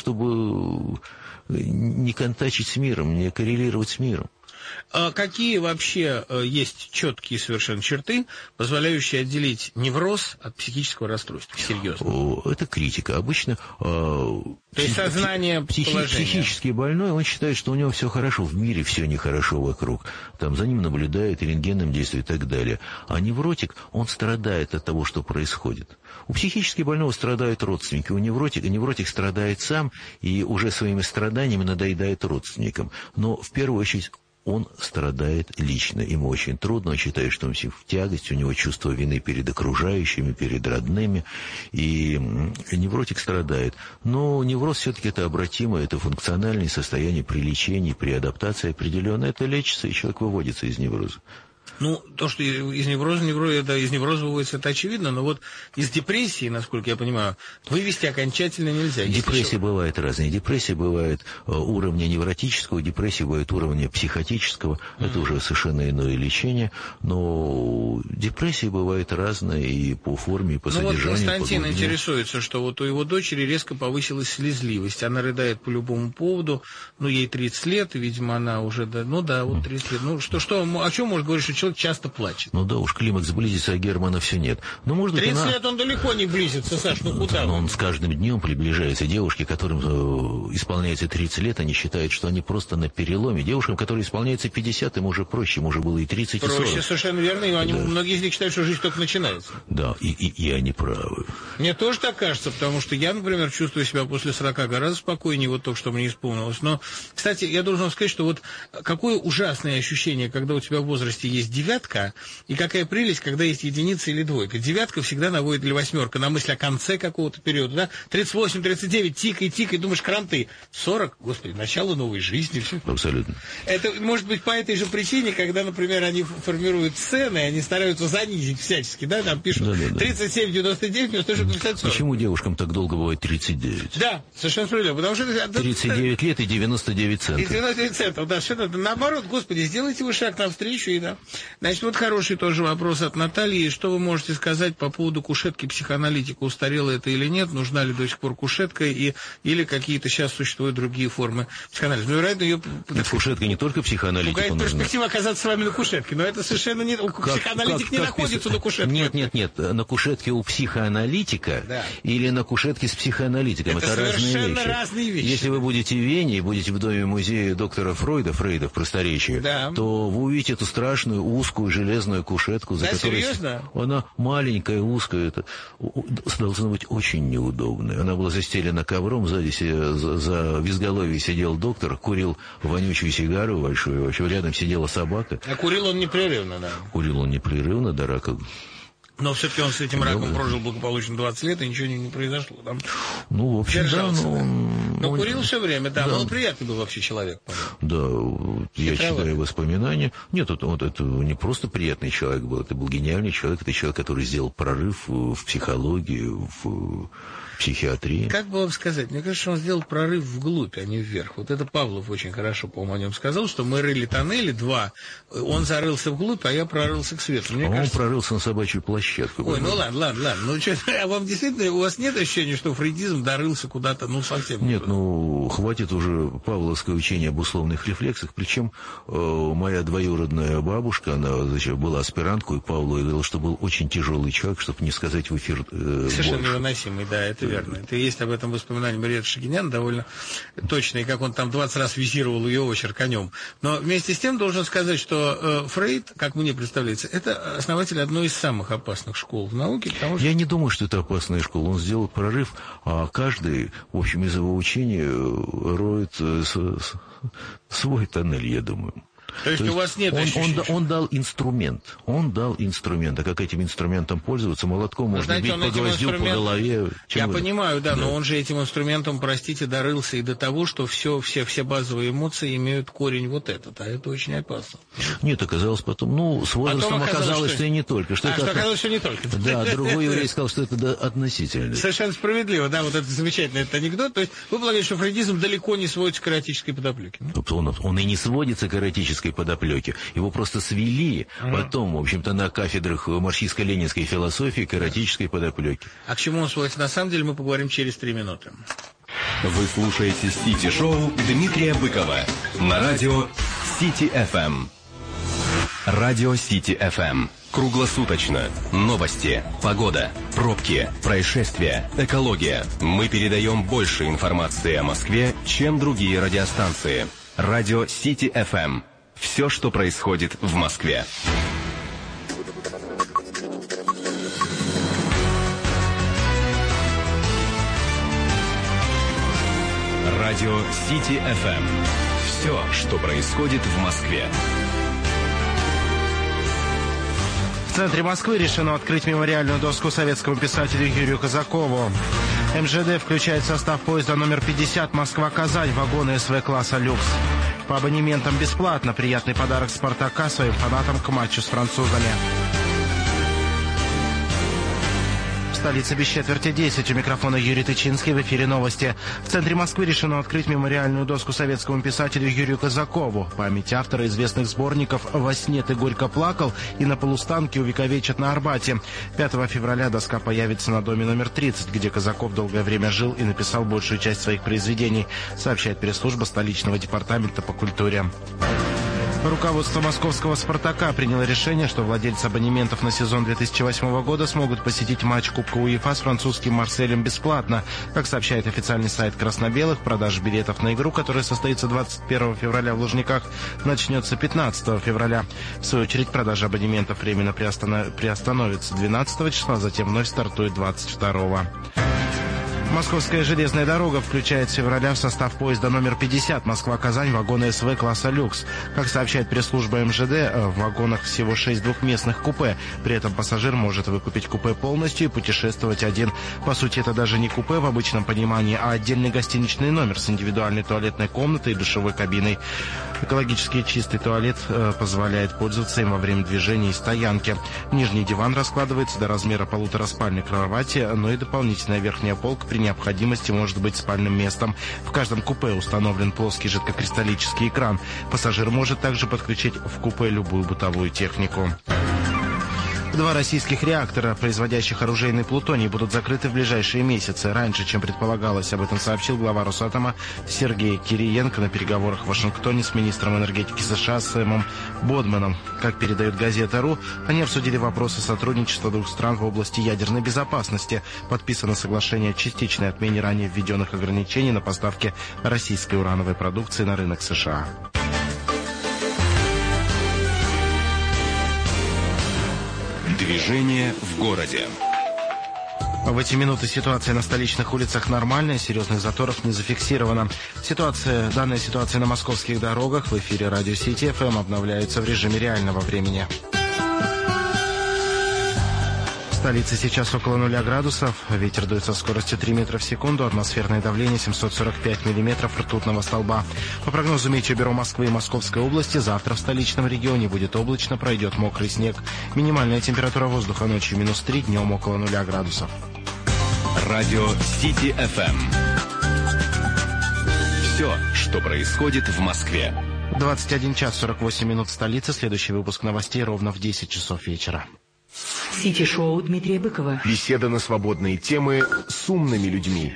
Speaker 4: чтобы не контачить с миром, не коррелировать с миром.
Speaker 3: Какие вообще есть четкие совершенно черты, позволяющие отделить невроз от психического расстройства? Серьезно.
Speaker 4: Это критика. Обычно
Speaker 3: то есть сознание
Speaker 4: психически больной, он считает, что у него все хорошо, в мире все нехорошо вокруг. Там за ним наблюдает, рентгеном действует и так далее. А невротик, он страдает от того, что происходит. У психически больного страдают родственники, у невротик страдает сам и уже своими страданиями надоедает родственникам. Но в первую очередь он страдает лично, ему очень трудно, он считает, что он в тягость, у него чувство вины перед окружающими, перед родными, и невротик страдает. Но невроз все-таки это обратимо, это функциональное состояние при лечении, при адаптации определенной, это лечится, и человек выводится из невроза.
Speaker 3: Ну, то, что из невроза выводится, это очевидно, но вот из депрессии, насколько я понимаю, вывести окончательно нельзя.
Speaker 4: Депрессия бывает разные. Депрессия бывает уровня невротического, депрессия бывает уровня психотического, это уже совершенно иное лечение, но депрессия бывает разная и по форме, и по содержанию.
Speaker 3: Ну вот Константин интересуется, что вот у его дочери резко повысилась слезливость, она рыдает по любому поводу, ну, ей 30 лет, и, видимо, она уже, 30 лет, о чем может говорить, что человек часто плачет?
Speaker 4: Ну да уж, климакс близится, а Германа все нет. Но, может быть,
Speaker 3: 30 лет он далеко не близится, Саш, ну куда?
Speaker 4: Но он с каждым днем приближается. Девушки, которым исполняется 30 лет, они считают, что они просто на переломе. Девушкам, которым исполняется 50, им уже проще, им уже было и 30, и 40.
Speaker 3: Проще, совершенно верно, и многие из них считают, что жизнь только начинается.
Speaker 4: Да, и они правы.
Speaker 3: Мне тоже так кажется, потому что я, например, чувствую себя после 40 гораздо спокойнее, вот только что мне исполнилось. Но, кстати, я должен вам сказать, что вот какое ужасное ощущение, когда у тебя в возрасте есть девятка, и какая прелесть, когда есть единица или двойка. Девятка всегда наводит, или восьмерка, на мысль о конце какого-то периода, да? 38, 39, тикай, думаешь, кранты. 40, господи, начало новой жизни. Все.
Speaker 4: Абсолютно.
Speaker 3: Это может быть по этой же причине, когда, например, они формируют сцены, они стараются занизить всячески, да, там пишут 37, 99, 96, 50, 40.
Speaker 4: Почему девушкам так долго бывает 39?
Speaker 3: Да, совершенно справедливо, потому что...
Speaker 4: 39 лет и 99 центов.
Speaker 3: И 99 центов, да, что-то наоборот, господи, сделайте вы шаг навстречу, и да. Значит, вот хороший тоже вопрос от Натальи. Что вы можете сказать по поводу кушетки психоаналитика? Устарела это или нет? Нужна ли до сих пор кушетка? Или какие-то сейчас существуют другие формы психоанализа? Ну, вероятно, ее...
Speaker 4: Кушетка не только психоаналитику нужна.
Speaker 3: Перспектива оказаться с вами на кушетке, но это совершенно не... Психоаналитик не находится на кушетке.
Speaker 4: Нет, на кушетке у психоаналитика или на кушетке с психоаналитиком. Это
Speaker 3: совершенно разные вещи.
Speaker 4: Если вы будете в Вене и будете в доме музея доктора Фрейда в просторечии, то вы увидите эту страшную узкую железную кушетку, за которой...
Speaker 3: Серьезно?
Speaker 4: Она маленькая, узкая, это должно быть очень неудобная. Она была застелена ковром, сзади за в изголовье сидел доктор, курил вонючую сигару большую, вообще рядом сидела собака.
Speaker 3: А курил он непрерывно, да?
Speaker 4: Курил он непрерывно, до рака.
Speaker 3: Но все-таки он с этим раком прожил благополучно 20 лет, и ничего не произошло. Там
Speaker 4: ну, в общем,
Speaker 3: держался,
Speaker 4: да.
Speaker 3: Но курил все время, да. Но он приятный был вообще человек.
Speaker 4: Да, я читаю воспоминания. Нет, это не просто приятный человек был, это был гениальный человек, это человек, который сделал прорыв в психологии, в психиатрии.
Speaker 3: Как бы вам сказать, мне кажется, он сделал прорыв вглубь, а не вверх. Вот это Павлов очень хорошо, по-моему, о нем сказал, что мы рыли тоннели два, он зарылся вглубь, а я прорылся к свету. Мне кажется...
Speaker 4: Он прорылся на собачью площадку.
Speaker 3: Ой, ну ладно. Ну, что, а вам действительно, у вас нет ощущения, что фрейдизм дорылся куда-то, ну, совсем?
Speaker 4: Нет, ну, хватит уже павловское учение об условных рефлексах, причем моя двоюродная бабушка, она, значит, была аспиранткой Павлова, и говорила, что был очень тяжелый человек, чтобы не сказать в эфир
Speaker 3: совершенно невыносимый, да, это верно. Это есть об этом воспоминания Мариэтты Шагинян, довольно точные, как он там 20 раз визировал ее очерк о нем. Но вместе с тем должен сказать, что Фрейд, как мне представляется, это основатель одной из самых опасных школ в науке, потому что...
Speaker 4: Я не думаю, что это опасная школа. Он сделал прорыв, а каждый, в общем, из его учения роет свой тоннель, я думаю.
Speaker 3: То есть у вас нет ощущения?
Speaker 4: Он дал инструмент. А как этим инструментом пользоваться? Молотком можно бить по гвоздю, по голове.
Speaker 3: Я понимаю, да, но он же этим инструментом, простите, дорылся и до того, что все базовые эмоции имеют корень вот этот, а это очень опасно.
Speaker 4: Нет, оказалось потом, с возрастом оказалось, что и не только.
Speaker 3: Оказалось, что не только.
Speaker 4: Да, другой еврей сказал, что это относительно.
Speaker 3: Совершенно справедливо, да, вот это замечательный этот анекдот. То есть вы полагаете, что фрейдизм далеко не сводится к эротической подоплеке?
Speaker 4: Он и не сводится к эротической подоплеке. Его просто свели потом, в общем-то, на кафедрах марксистско-ленинской философии к эротической подоплеке.
Speaker 3: А к чему он сводится на самом деле, мы поговорим через 3 минуты.
Speaker 5: Вы слушаете Сити-шоу Дмитрия Быкова на радио Сити-ФМ. Радио Сити-ФМ. Круглосуточно. Новости, погода, пробки, происшествия, экология. Мы передаем больше информации о Москве, чем другие радиостанции. Радио Сити-ФМ. Все, что происходит в Москве. Радио Сити-ФМ. Все, что происходит в Москве.
Speaker 6: В центре Москвы решено открыть мемориальную доску советскому писателю Юрию Казакову. МЖД включает в состав поезда номер 50 Москва-Казань вагоны СВ-класса «Люкс». По абонементам бесплатно. Приятный подарок «Спартака» своим фанатам к матчу с французами. В столице без четверти 10. У микрофона Юрий Тычинский, в эфире новости. В центре Москвы решено открыть мемориальную доску советскому писателю Юрию Казакову. Память автора известных сборников «Во сне ты горько плакал» и «На полустанке» увековечат на Арбате. 5 февраля доска появится на доме номер 30, где Казаков долгое время жил и написал большую часть своих произведений, сообщает пресс-служба столичного департамента по культуре. Руководство московского «Спартака» приняло решение, что владельцы абонементов на сезон 2008 года смогут посетить матч Кубка УЕФА с французским «Марселем» бесплатно. Как сообщает официальный сайт «Красно-белых», продажа билетов на игру, которая состоится 21 февраля в Лужниках, начнется 15 февраля. В свою очередь, продажа абонементов временно приостановится 12 числа, затем вновь стартует 22. Московская железная дорога включает с февраля в состав поезда номер 50 Москва-Казань вагоны СВ класса «Люкс». Как сообщает пресс-служба МЖД, в вагонах всего 6 двухместных купе. При этом пассажир может выкупить купе полностью и путешествовать один. По сути, это даже не купе в обычном понимании, а отдельный гостиничный номер с индивидуальной туалетной комнатой и душевой кабиной. Экологически чистый туалет позволяет пользоваться им во время движения и стоянки. Нижний диван раскладывается до размера полутораспальной кровати, но и дополнительная верхняя полка при необходимости может быть спальным местом. В каждом купе установлен плоский жидкокристаллический экран. Пассажир может также подключить в купе любую бытовую технику. 2 российских реактора, производящих оружейный плутоний, будут закрыты в ближайшие месяцы. Раньше, чем предполагалось, об этом сообщил глава Росатома Сергей Кириенко на переговорах в Вашингтоне с министром энергетики США Сэмом Бодманом. Как передает газета «Ру», они обсудили вопросы сотрудничества 2 стран в области ядерной безопасности. Подписано соглашение о частичной отмене ранее введенных ограничений на поставки российской урановой продукции на рынок США.
Speaker 5: Движение в городе.
Speaker 6: В эти минуты ситуация на столичных улицах нормальная, серьезных заторов не зафиксировано. Данная ситуация на московских дорогах в эфире радио Сити ФМ обновляется в режиме реального времени. В столице сейчас около 0 градусов, ветер дует со скоростью 3 метра в секунду, атмосферное давление 745 миллиметров ртутного столба. По прогнозу Метеобюро Москвы и Московской области, завтра в столичном регионе будет облачно, пройдет мокрый снег. Минимальная температура воздуха ночью -3, днем около 0 градусов.
Speaker 5: Радио Сити ФМ. Все, что происходит в Москве.
Speaker 6: 21 час 48 минут в столице. Следующий выпуск новостей ровно в 10 часов вечера.
Speaker 1: Сити-шоу Дмитрия Быкова.
Speaker 8: Беседа на свободные темы с умными людьми.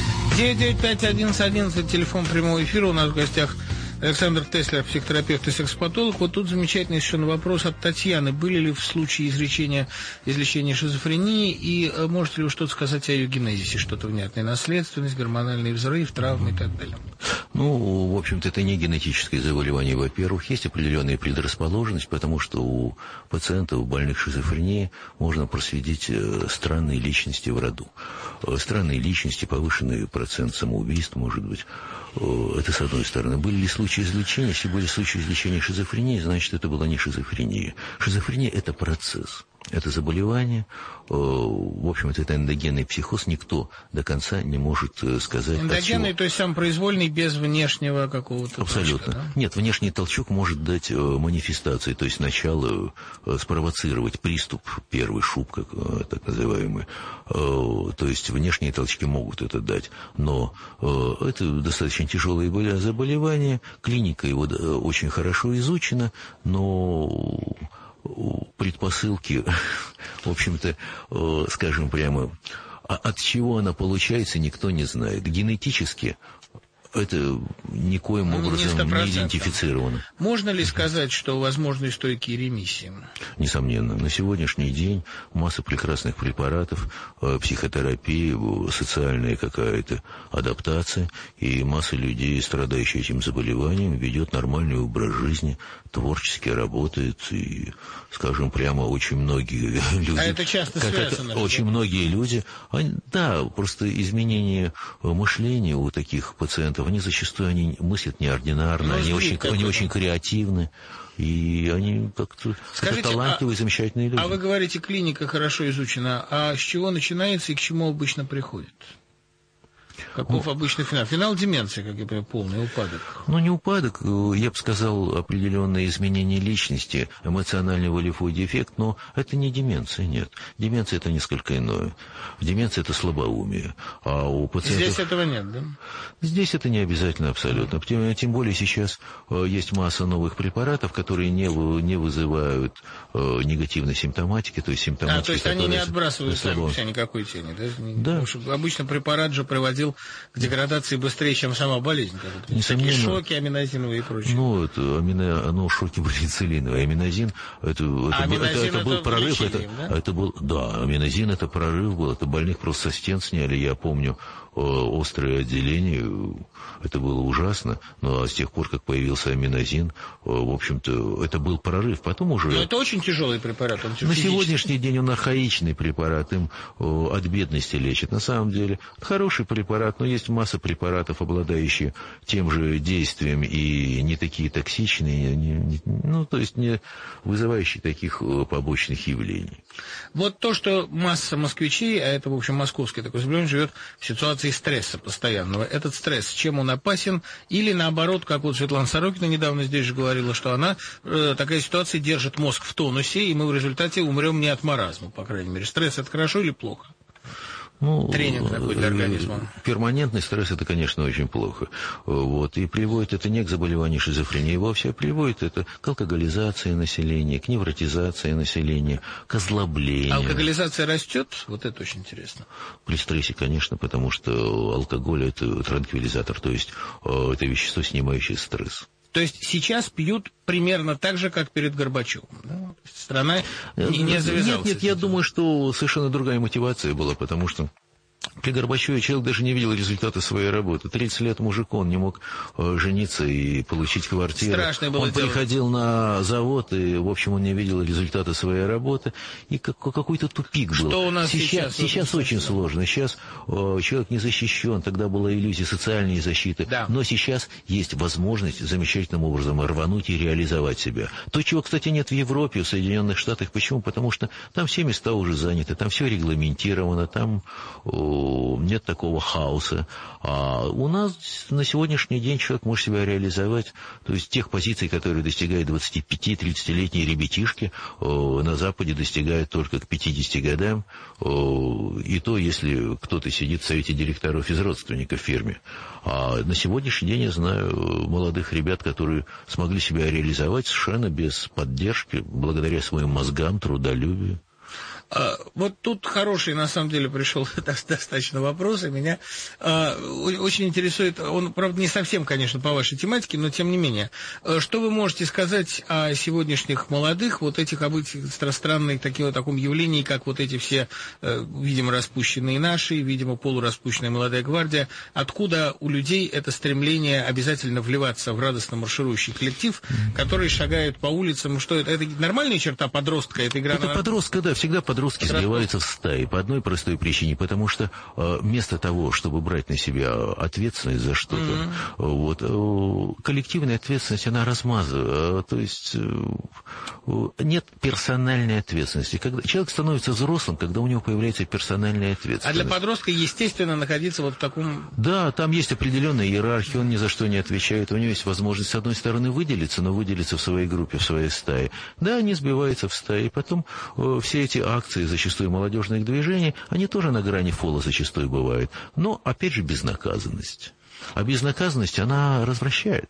Speaker 3: 995-1111, телефон прямого эфира. У нас в гостях Александр Теслер, психотерапевт и секс-патолог. Вот тут замечательный совершенно вопрос от Татьяны. Были ли в случае излечения шизофрении, и можете ли вы что-то сказать о ее генезисе? Что-то внятное? Наследственность, гормональный взрыв, травмы и так далее.
Speaker 4: Ну, в общем-то, это не генетическое заболевание, во-первых. Есть определенная предрасположенность, потому что у пациентов, у больных шизофренией, можно проследить странные личности в роду. Странные личности, повышенный процент самоубийств, может быть. Это с одной стороны. Были ли случаи излечения? Если были случаи излечения шизофрении, значит, это была не шизофрения. Шизофрения – это процесс. Это заболевание, в общем-то, это эндогенный психоз, никто до конца не может сказать.
Speaker 3: Эндогенный, то есть самопроизвольный, без внешнего какого-то
Speaker 4: абсолютно.
Speaker 3: толчка, да?
Speaker 4: Нет, внешний толчок может дать манифестации, то есть начало спровоцировать приступ, первый шуб, как так называемый. То есть внешние толчки могут это дать, но это достаточно тяжелое заболевание, клиника его очень хорошо изучена, но предпосылки, в общем-то, скажем прямо, от чего она получается, никто не знает. Генетически это никоим образом не идентифицировано.
Speaker 3: Можно ли сказать, что возможны стойкие ремиссии?
Speaker 4: Несомненно. На сегодняшний день масса прекрасных препаратов, психотерапия, социальная какая-то адаптация, и масса людей, страдающих этим заболеванием, ведет нормальный образ жизни, творчески работает, и, скажем прямо, очень многие люди...
Speaker 3: А это часто связано?
Speaker 4: Очень многие люди... Да, просто изменение мышления у таких пациентов, они зачастую мыслят неординарно, они очень креативны, и они как-то талантливые, замечательные люди.
Speaker 3: А вы говорите, клиника хорошо изучена, а с чего начинается и к чему обычно приходит? Каков обычный финал? Финал деменции, как я понимаю, полный упадок.
Speaker 4: Ну, не упадок, я бы сказал, определенное изменение личности, эмоциональный волевой дефект, но это не деменция, нет. Деменция – это несколько иное. Деменция – это слабоумие. А у пациентов...
Speaker 3: Здесь этого нет, да?
Speaker 4: Здесь это не обязательно абсолютно. Тем более сейчас есть масса новых препаратов, которые не вызывают негативной симптоматики, то есть симптоматики...
Speaker 3: то есть они не отбрасывают сами себя никакой тени, да?
Speaker 4: Да.
Speaker 3: Обычно препарат же приводил к деградации быстрее, чем сама болезнь. Всякие шоки аминозиновые и прочее.
Speaker 4: Ну, это шоки брицелиновые. Аминозин, это был прорыв. Аминозин это прорыв был. Это больных просто со стен сняли. Я помню острое отделение. Это было ужасно. Но с тех пор, как появился аминозин, в общем-то, это был прорыв. Потом уже...
Speaker 3: Но это очень тяжелый препарат.
Speaker 4: На сегодняшний день он архаичный препарат. Им от бедности лечат. На самом деле, хороший препарат, но есть масса препаратов, обладающие тем же действием и не такие токсичные, то есть не вызывающие таких побочных явлений.
Speaker 3: Вот то, что масса москвичей, а это, в общем, московский такой заболевание, живет в ситуации стресса постоянного. Этот стресс, чем он опасен? Или наоборот, как вот Светлана Сорокина недавно здесь же говорила, что она, такая ситуация держит мозг в тонусе, и мы в результате умрем не от маразма, по крайней мере. Стресс – это хорошо или плохо? Тренинг такой для организма.
Speaker 4: Перманентный стресс – это, конечно, очень плохо. И приводит это не к заболеванию шизофрении вовсе, а приводит это к алкоголизации населения, к невротизации населения, к озлоблению.
Speaker 3: Алкоголизация растет? Вот это очень интересно.
Speaker 4: При стрессе, конечно, потому что алкоголь – это транквилизатор, то есть это вещество, снимающее стресс.
Speaker 3: То есть сейчас пьют примерно так же, как перед Горбачевым. Да? Страна не завязалась.
Speaker 4: Нет, я думаю, что совершенно другая мотивация была, потому что При Горбачеве человек даже не видел результата своей работы. 30 лет мужик, он не мог жениться и получить квартиру.
Speaker 3: Страшное было
Speaker 4: он
Speaker 3: дело.
Speaker 4: приходил на завод, и, в общем, он не видел результата своей работы. И какой-то тупик был.
Speaker 3: Что у нас сейчас?
Speaker 4: Сейчас очень сложно. Сейчас человек не защищен. Тогда была иллюзия социальной защиты.
Speaker 3: Да.
Speaker 4: Но сейчас есть возможность замечательным образом рвануть и реализовать себя. То, чего, кстати, нет в Европе, в Соединенных Штатах. Почему? Потому что там все места уже заняты, там все регламентировано, там нет такого хаоса. А у нас на сегодняшний день человек может себя реализовать, то есть тех позиций, которые достигают 25-30-летние ребятишки, на Западе достигают только к 50 годам, и то, если кто-то сидит в совете директоров из родственников в фирме. А на сегодняшний день я знаю молодых ребят, которые смогли себя реализовать совершенно без поддержки, благодаря своим мозгам, трудолюбию.
Speaker 3: Вот тут хороший, на самом деле, пришел достаточно вопрос, и меня очень интересует, он, правда, не совсем, конечно, по вашей тематике, но тем не менее. Что вы можете сказать о сегодняшних молодых, вот этих странных таком явлении, как вот эти все, видимо, распущенные наши, видимо, полураспущенная молодая гвардия, откуда у людей это стремление обязательно вливаться в радостно марширующий коллектив, который шагает по улицам, что это нормальная черта подростка, это игра
Speaker 4: это
Speaker 3: на...
Speaker 4: подростка, да, всегда подростки сбиваются в стаи по одной простой причине, потому что вместо того, чтобы брать на себя ответственность за что-то, коллективная ответственность, она размазывает, то есть нет персональной ответственности. Когда человек становится взрослым, когда у него появляется персональная ответственность.
Speaker 3: А для подростка, естественно, находиться вот в таком...
Speaker 4: Да, там есть определенная иерархия, он ни за что не отвечает, у него есть возможность, с одной стороны, выделиться, но выделиться в своей группе, в своей стае. Да, они сбиваются в стаи, и потом все эти акции, зачастую молодежных движений, они тоже на грани фола зачастую бывают. Но, опять же, безнаказанность. А безнаказанность, она развращает.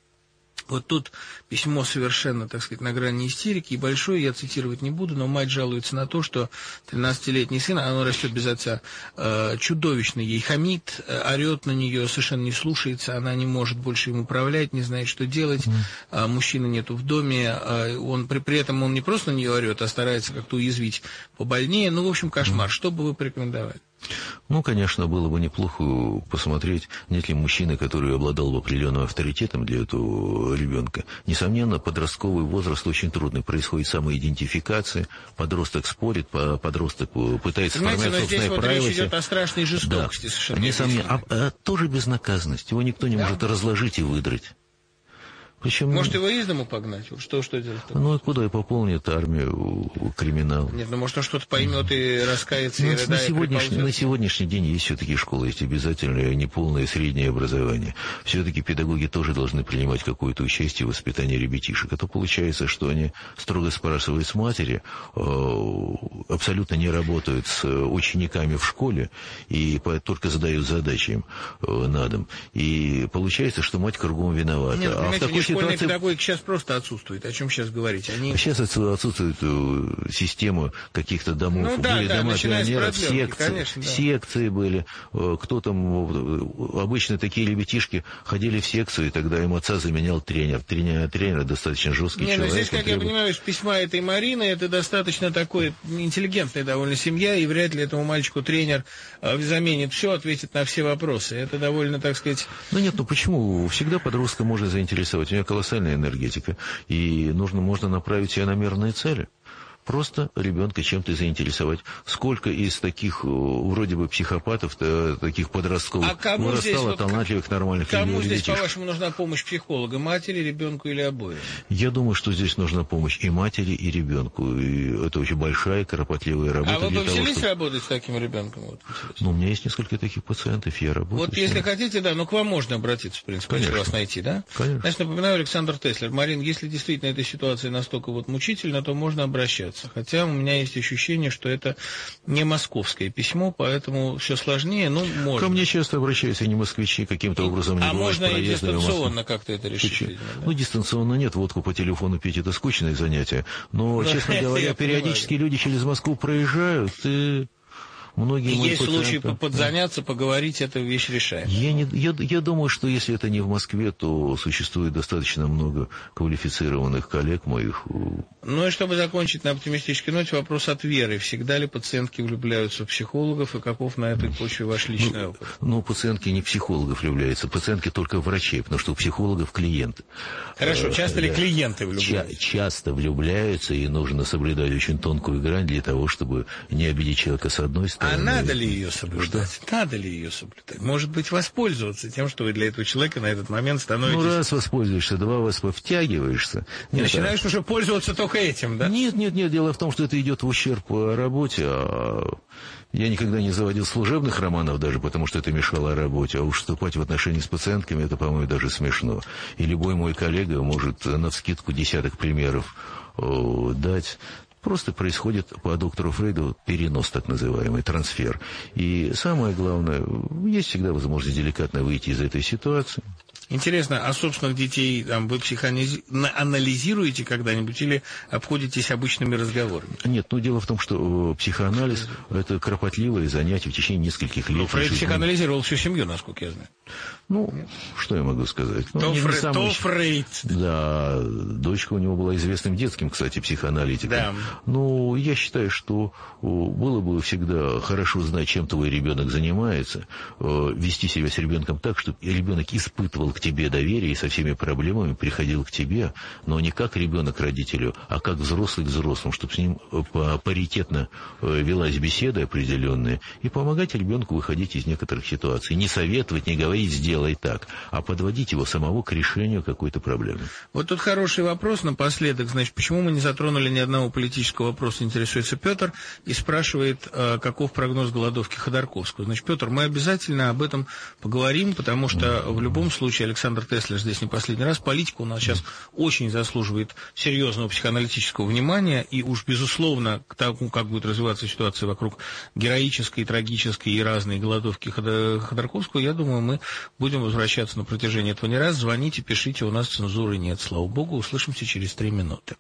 Speaker 3: Вот тут письмо совершенно, так сказать, на грани истерики, и большое, я цитировать не буду, но мать жалуется на то, что 13-летний сын, она растет без отца, чудовищно ей хамит, орет на нее, совершенно не слушается, она не может больше им управлять, не знает, что делать, мужчины нету в доме, при этом он не просто на нее орет, а старается как-то уязвить побольнее. Ну, в общем, кошмар. Что бы вы порекомендовали?
Speaker 4: Ну, конечно, было бы неплохо посмотреть, нет ли мужчины, который обладал бы определенным авторитетом для этого ребенка. Несомненно, подростковый возраст очень трудный. Происходит самоидентификация, подросток спорит, подросток пытается формировать собственное правило.
Speaker 3: Здесь вот речь идет о страшной жестокости, да, совершенно.
Speaker 4: Несомненно, тоже безнаказанность. Его никто не может разложить и выдрать. Причем,
Speaker 3: может, его из дому погнать? Что делать?
Speaker 4: Ну, и куда и пополнит армию криминала?
Speaker 3: Нет, ну, может, он что-то поймет и раскается, и рыдает,
Speaker 4: на сегодняшний день есть все-таки школы, есть обязательное неполное среднее образование. Все-таки педагоги тоже должны принимать какое-то участие в воспитании ребятишек. А то получается, что они строго спрашивают с матери, абсолютно не работают с учениками в школе и только задают задачи им на дом. И получается, что мать кругом виновата.
Speaker 3: Нет, а в такой школьная педагогика сейчас просто отсутствует. О чем сейчас говорить?
Speaker 4: Сейчас отсутствует система каких-то домов. Были дома пионеров, секции были. Кто там, обычно такие ребятишки ходили в секцию, и тогда им отца заменял тренер. Тренер достаточно жесткий человек.
Speaker 3: Здесь, как я понимаю, из письма этой Марины, это достаточно такой интеллигентная довольно семья, и вряд ли этому мальчику тренер заменит все, ответит на все вопросы. Это довольно, так сказать...
Speaker 4: Почему? Всегда подростка можно заинтересовать. У него колоссальная энергетика, и можно направить ее на мирные цели. Просто ребенка чем-то заинтересовать. Сколько из таких, вроде бы, психопатов, таких подростковых, вырастало талантливых, нормальных людей?
Speaker 3: Кому здесь, по-вашему, нужна помощь психолога? Матери, ребенку или обоим?
Speaker 4: Я думаю, что здесь нужна помощь и матери, и ребенку. И это очень большая, кропотливая работа.
Speaker 3: А вы бы взялись работать с таким ребенком?
Speaker 4: У меня есть несколько таких пациентов, я работаю.
Speaker 3: Вот если хотите, к вам можно обратиться, в принципе, если вас найти, да?
Speaker 4: Конечно.
Speaker 3: Значит, напоминаю, Александр Теслер. Марин, если действительно эта ситуация настолько мучительна, то можно обращаться. Хотя у меня есть ощущение, что это не московское письмо, поэтому все сложнее, можно.
Speaker 4: Ко мне часто обращаются не москвичи, каким-то образом не
Speaker 3: можно и дистанционно как-то это решить? Видимо, да?
Speaker 4: Дистанционно нет, водку по телефону пить — это скучное занятие. Но, честно говоря, периодически люди через Москву проезжают, и Многие
Speaker 3: есть случаи подзаняться, поговорить, эта вещь решает.
Speaker 4: Я думаю, что если это не в Москве, то существует достаточно много квалифицированных коллег моих.
Speaker 3: Ну и чтобы закончить на оптимистической ноте, вопрос от Веры. Всегда ли пациентки влюбляются в психологов, и каков на этой почве ваш личный опыт?
Speaker 4: Ну, пациентки не в психологов влюбляются, пациентки только в врачей, потому что у психологов клиенты.
Speaker 3: Хорошо, часто ли клиенты влюбляются?
Speaker 4: Часто влюбляются, и нужно соблюдать очень тонкую грань для того, чтобы не обидеть человека с одной стороны.
Speaker 3: А надо ли ее соблюдать? Что? Надо ли ее соблюдать? Может быть, воспользоваться тем, что вы для этого человека на этот момент становитесь...
Speaker 4: Ну, раз воспользуешься, два втягиваешься.
Speaker 3: И начинаешь уже пользоваться только этим, да?
Speaker 4: Нет, дело в том, что это идет в ущерб работе, я никогда не заводил служебных романов даже, потому что это мешало работе, а уж вступать в отношения с пациентками, это, по-моему, даже смешно. И любой мой коллега может навскидку десяток примеров дать. Просто происходит по доктору Фрейду перенос, так называемый, трансфер. И самое главное, есть всегда возможность деликатно выйти из этой ситуации.
Speaker 3: Интересно, а собственных детей там, вы психоанализируете когда-нибудь или обходитесь обычными разговорами?
Speaker 4: Нет, дело в том, что психоанализ – это кропотливое занятие в течение нескольких лет.
Speaker 3: Фрейд психоанализировал всю семью, насколько я знаю.
Speaker 4: Что я могу сказать?
Speaker 3: То Фрейд.
Speaker 4: Да, дочка у него была известным детским, кстати, психоаналитиком.
Speaker 3: Да.
Speaker 4: Я считаю, что было бы всегда хорошо знать, чем твой ребенок занимается, вести себя с ребенком так, чтобы ребенок испытывал к тебе доверие и со всеми проблемами приходил к тебе, но не как ребенок к родителю, а как взрослый к взрослому, чтобы с ним паритетно велась беседа определенная и помогать ребенку выходить из некоторых ситуаций. Не советовать, не говорить «сделай так», а подводить его самого к решению какой-то проблемы.
Speaker 3: Вот тут хороший вопрос напоследок. Значит, почему мы не затронули ни одного политического вопроса, интересуется Петр, и спрашивает, каков прогноз голодовки Ходорковского. Значит, Петр, мы обязательно об этом поговорим, потому что в любом случае Александр Теслер здесь не последний раз. Политика у нас сейчас очень заслуживает серьезного психоаналитического внимания, и уж, безусловно, к тому, как будет развиваться ситуация вокруг героической, трагической и разной голодовки Ходорковского, я думаю, мы будем возвращаться на протяжении этого не раз. Звоните, пишите, у нас цензуры нет, слава богу. Услышимся через 3 минуты.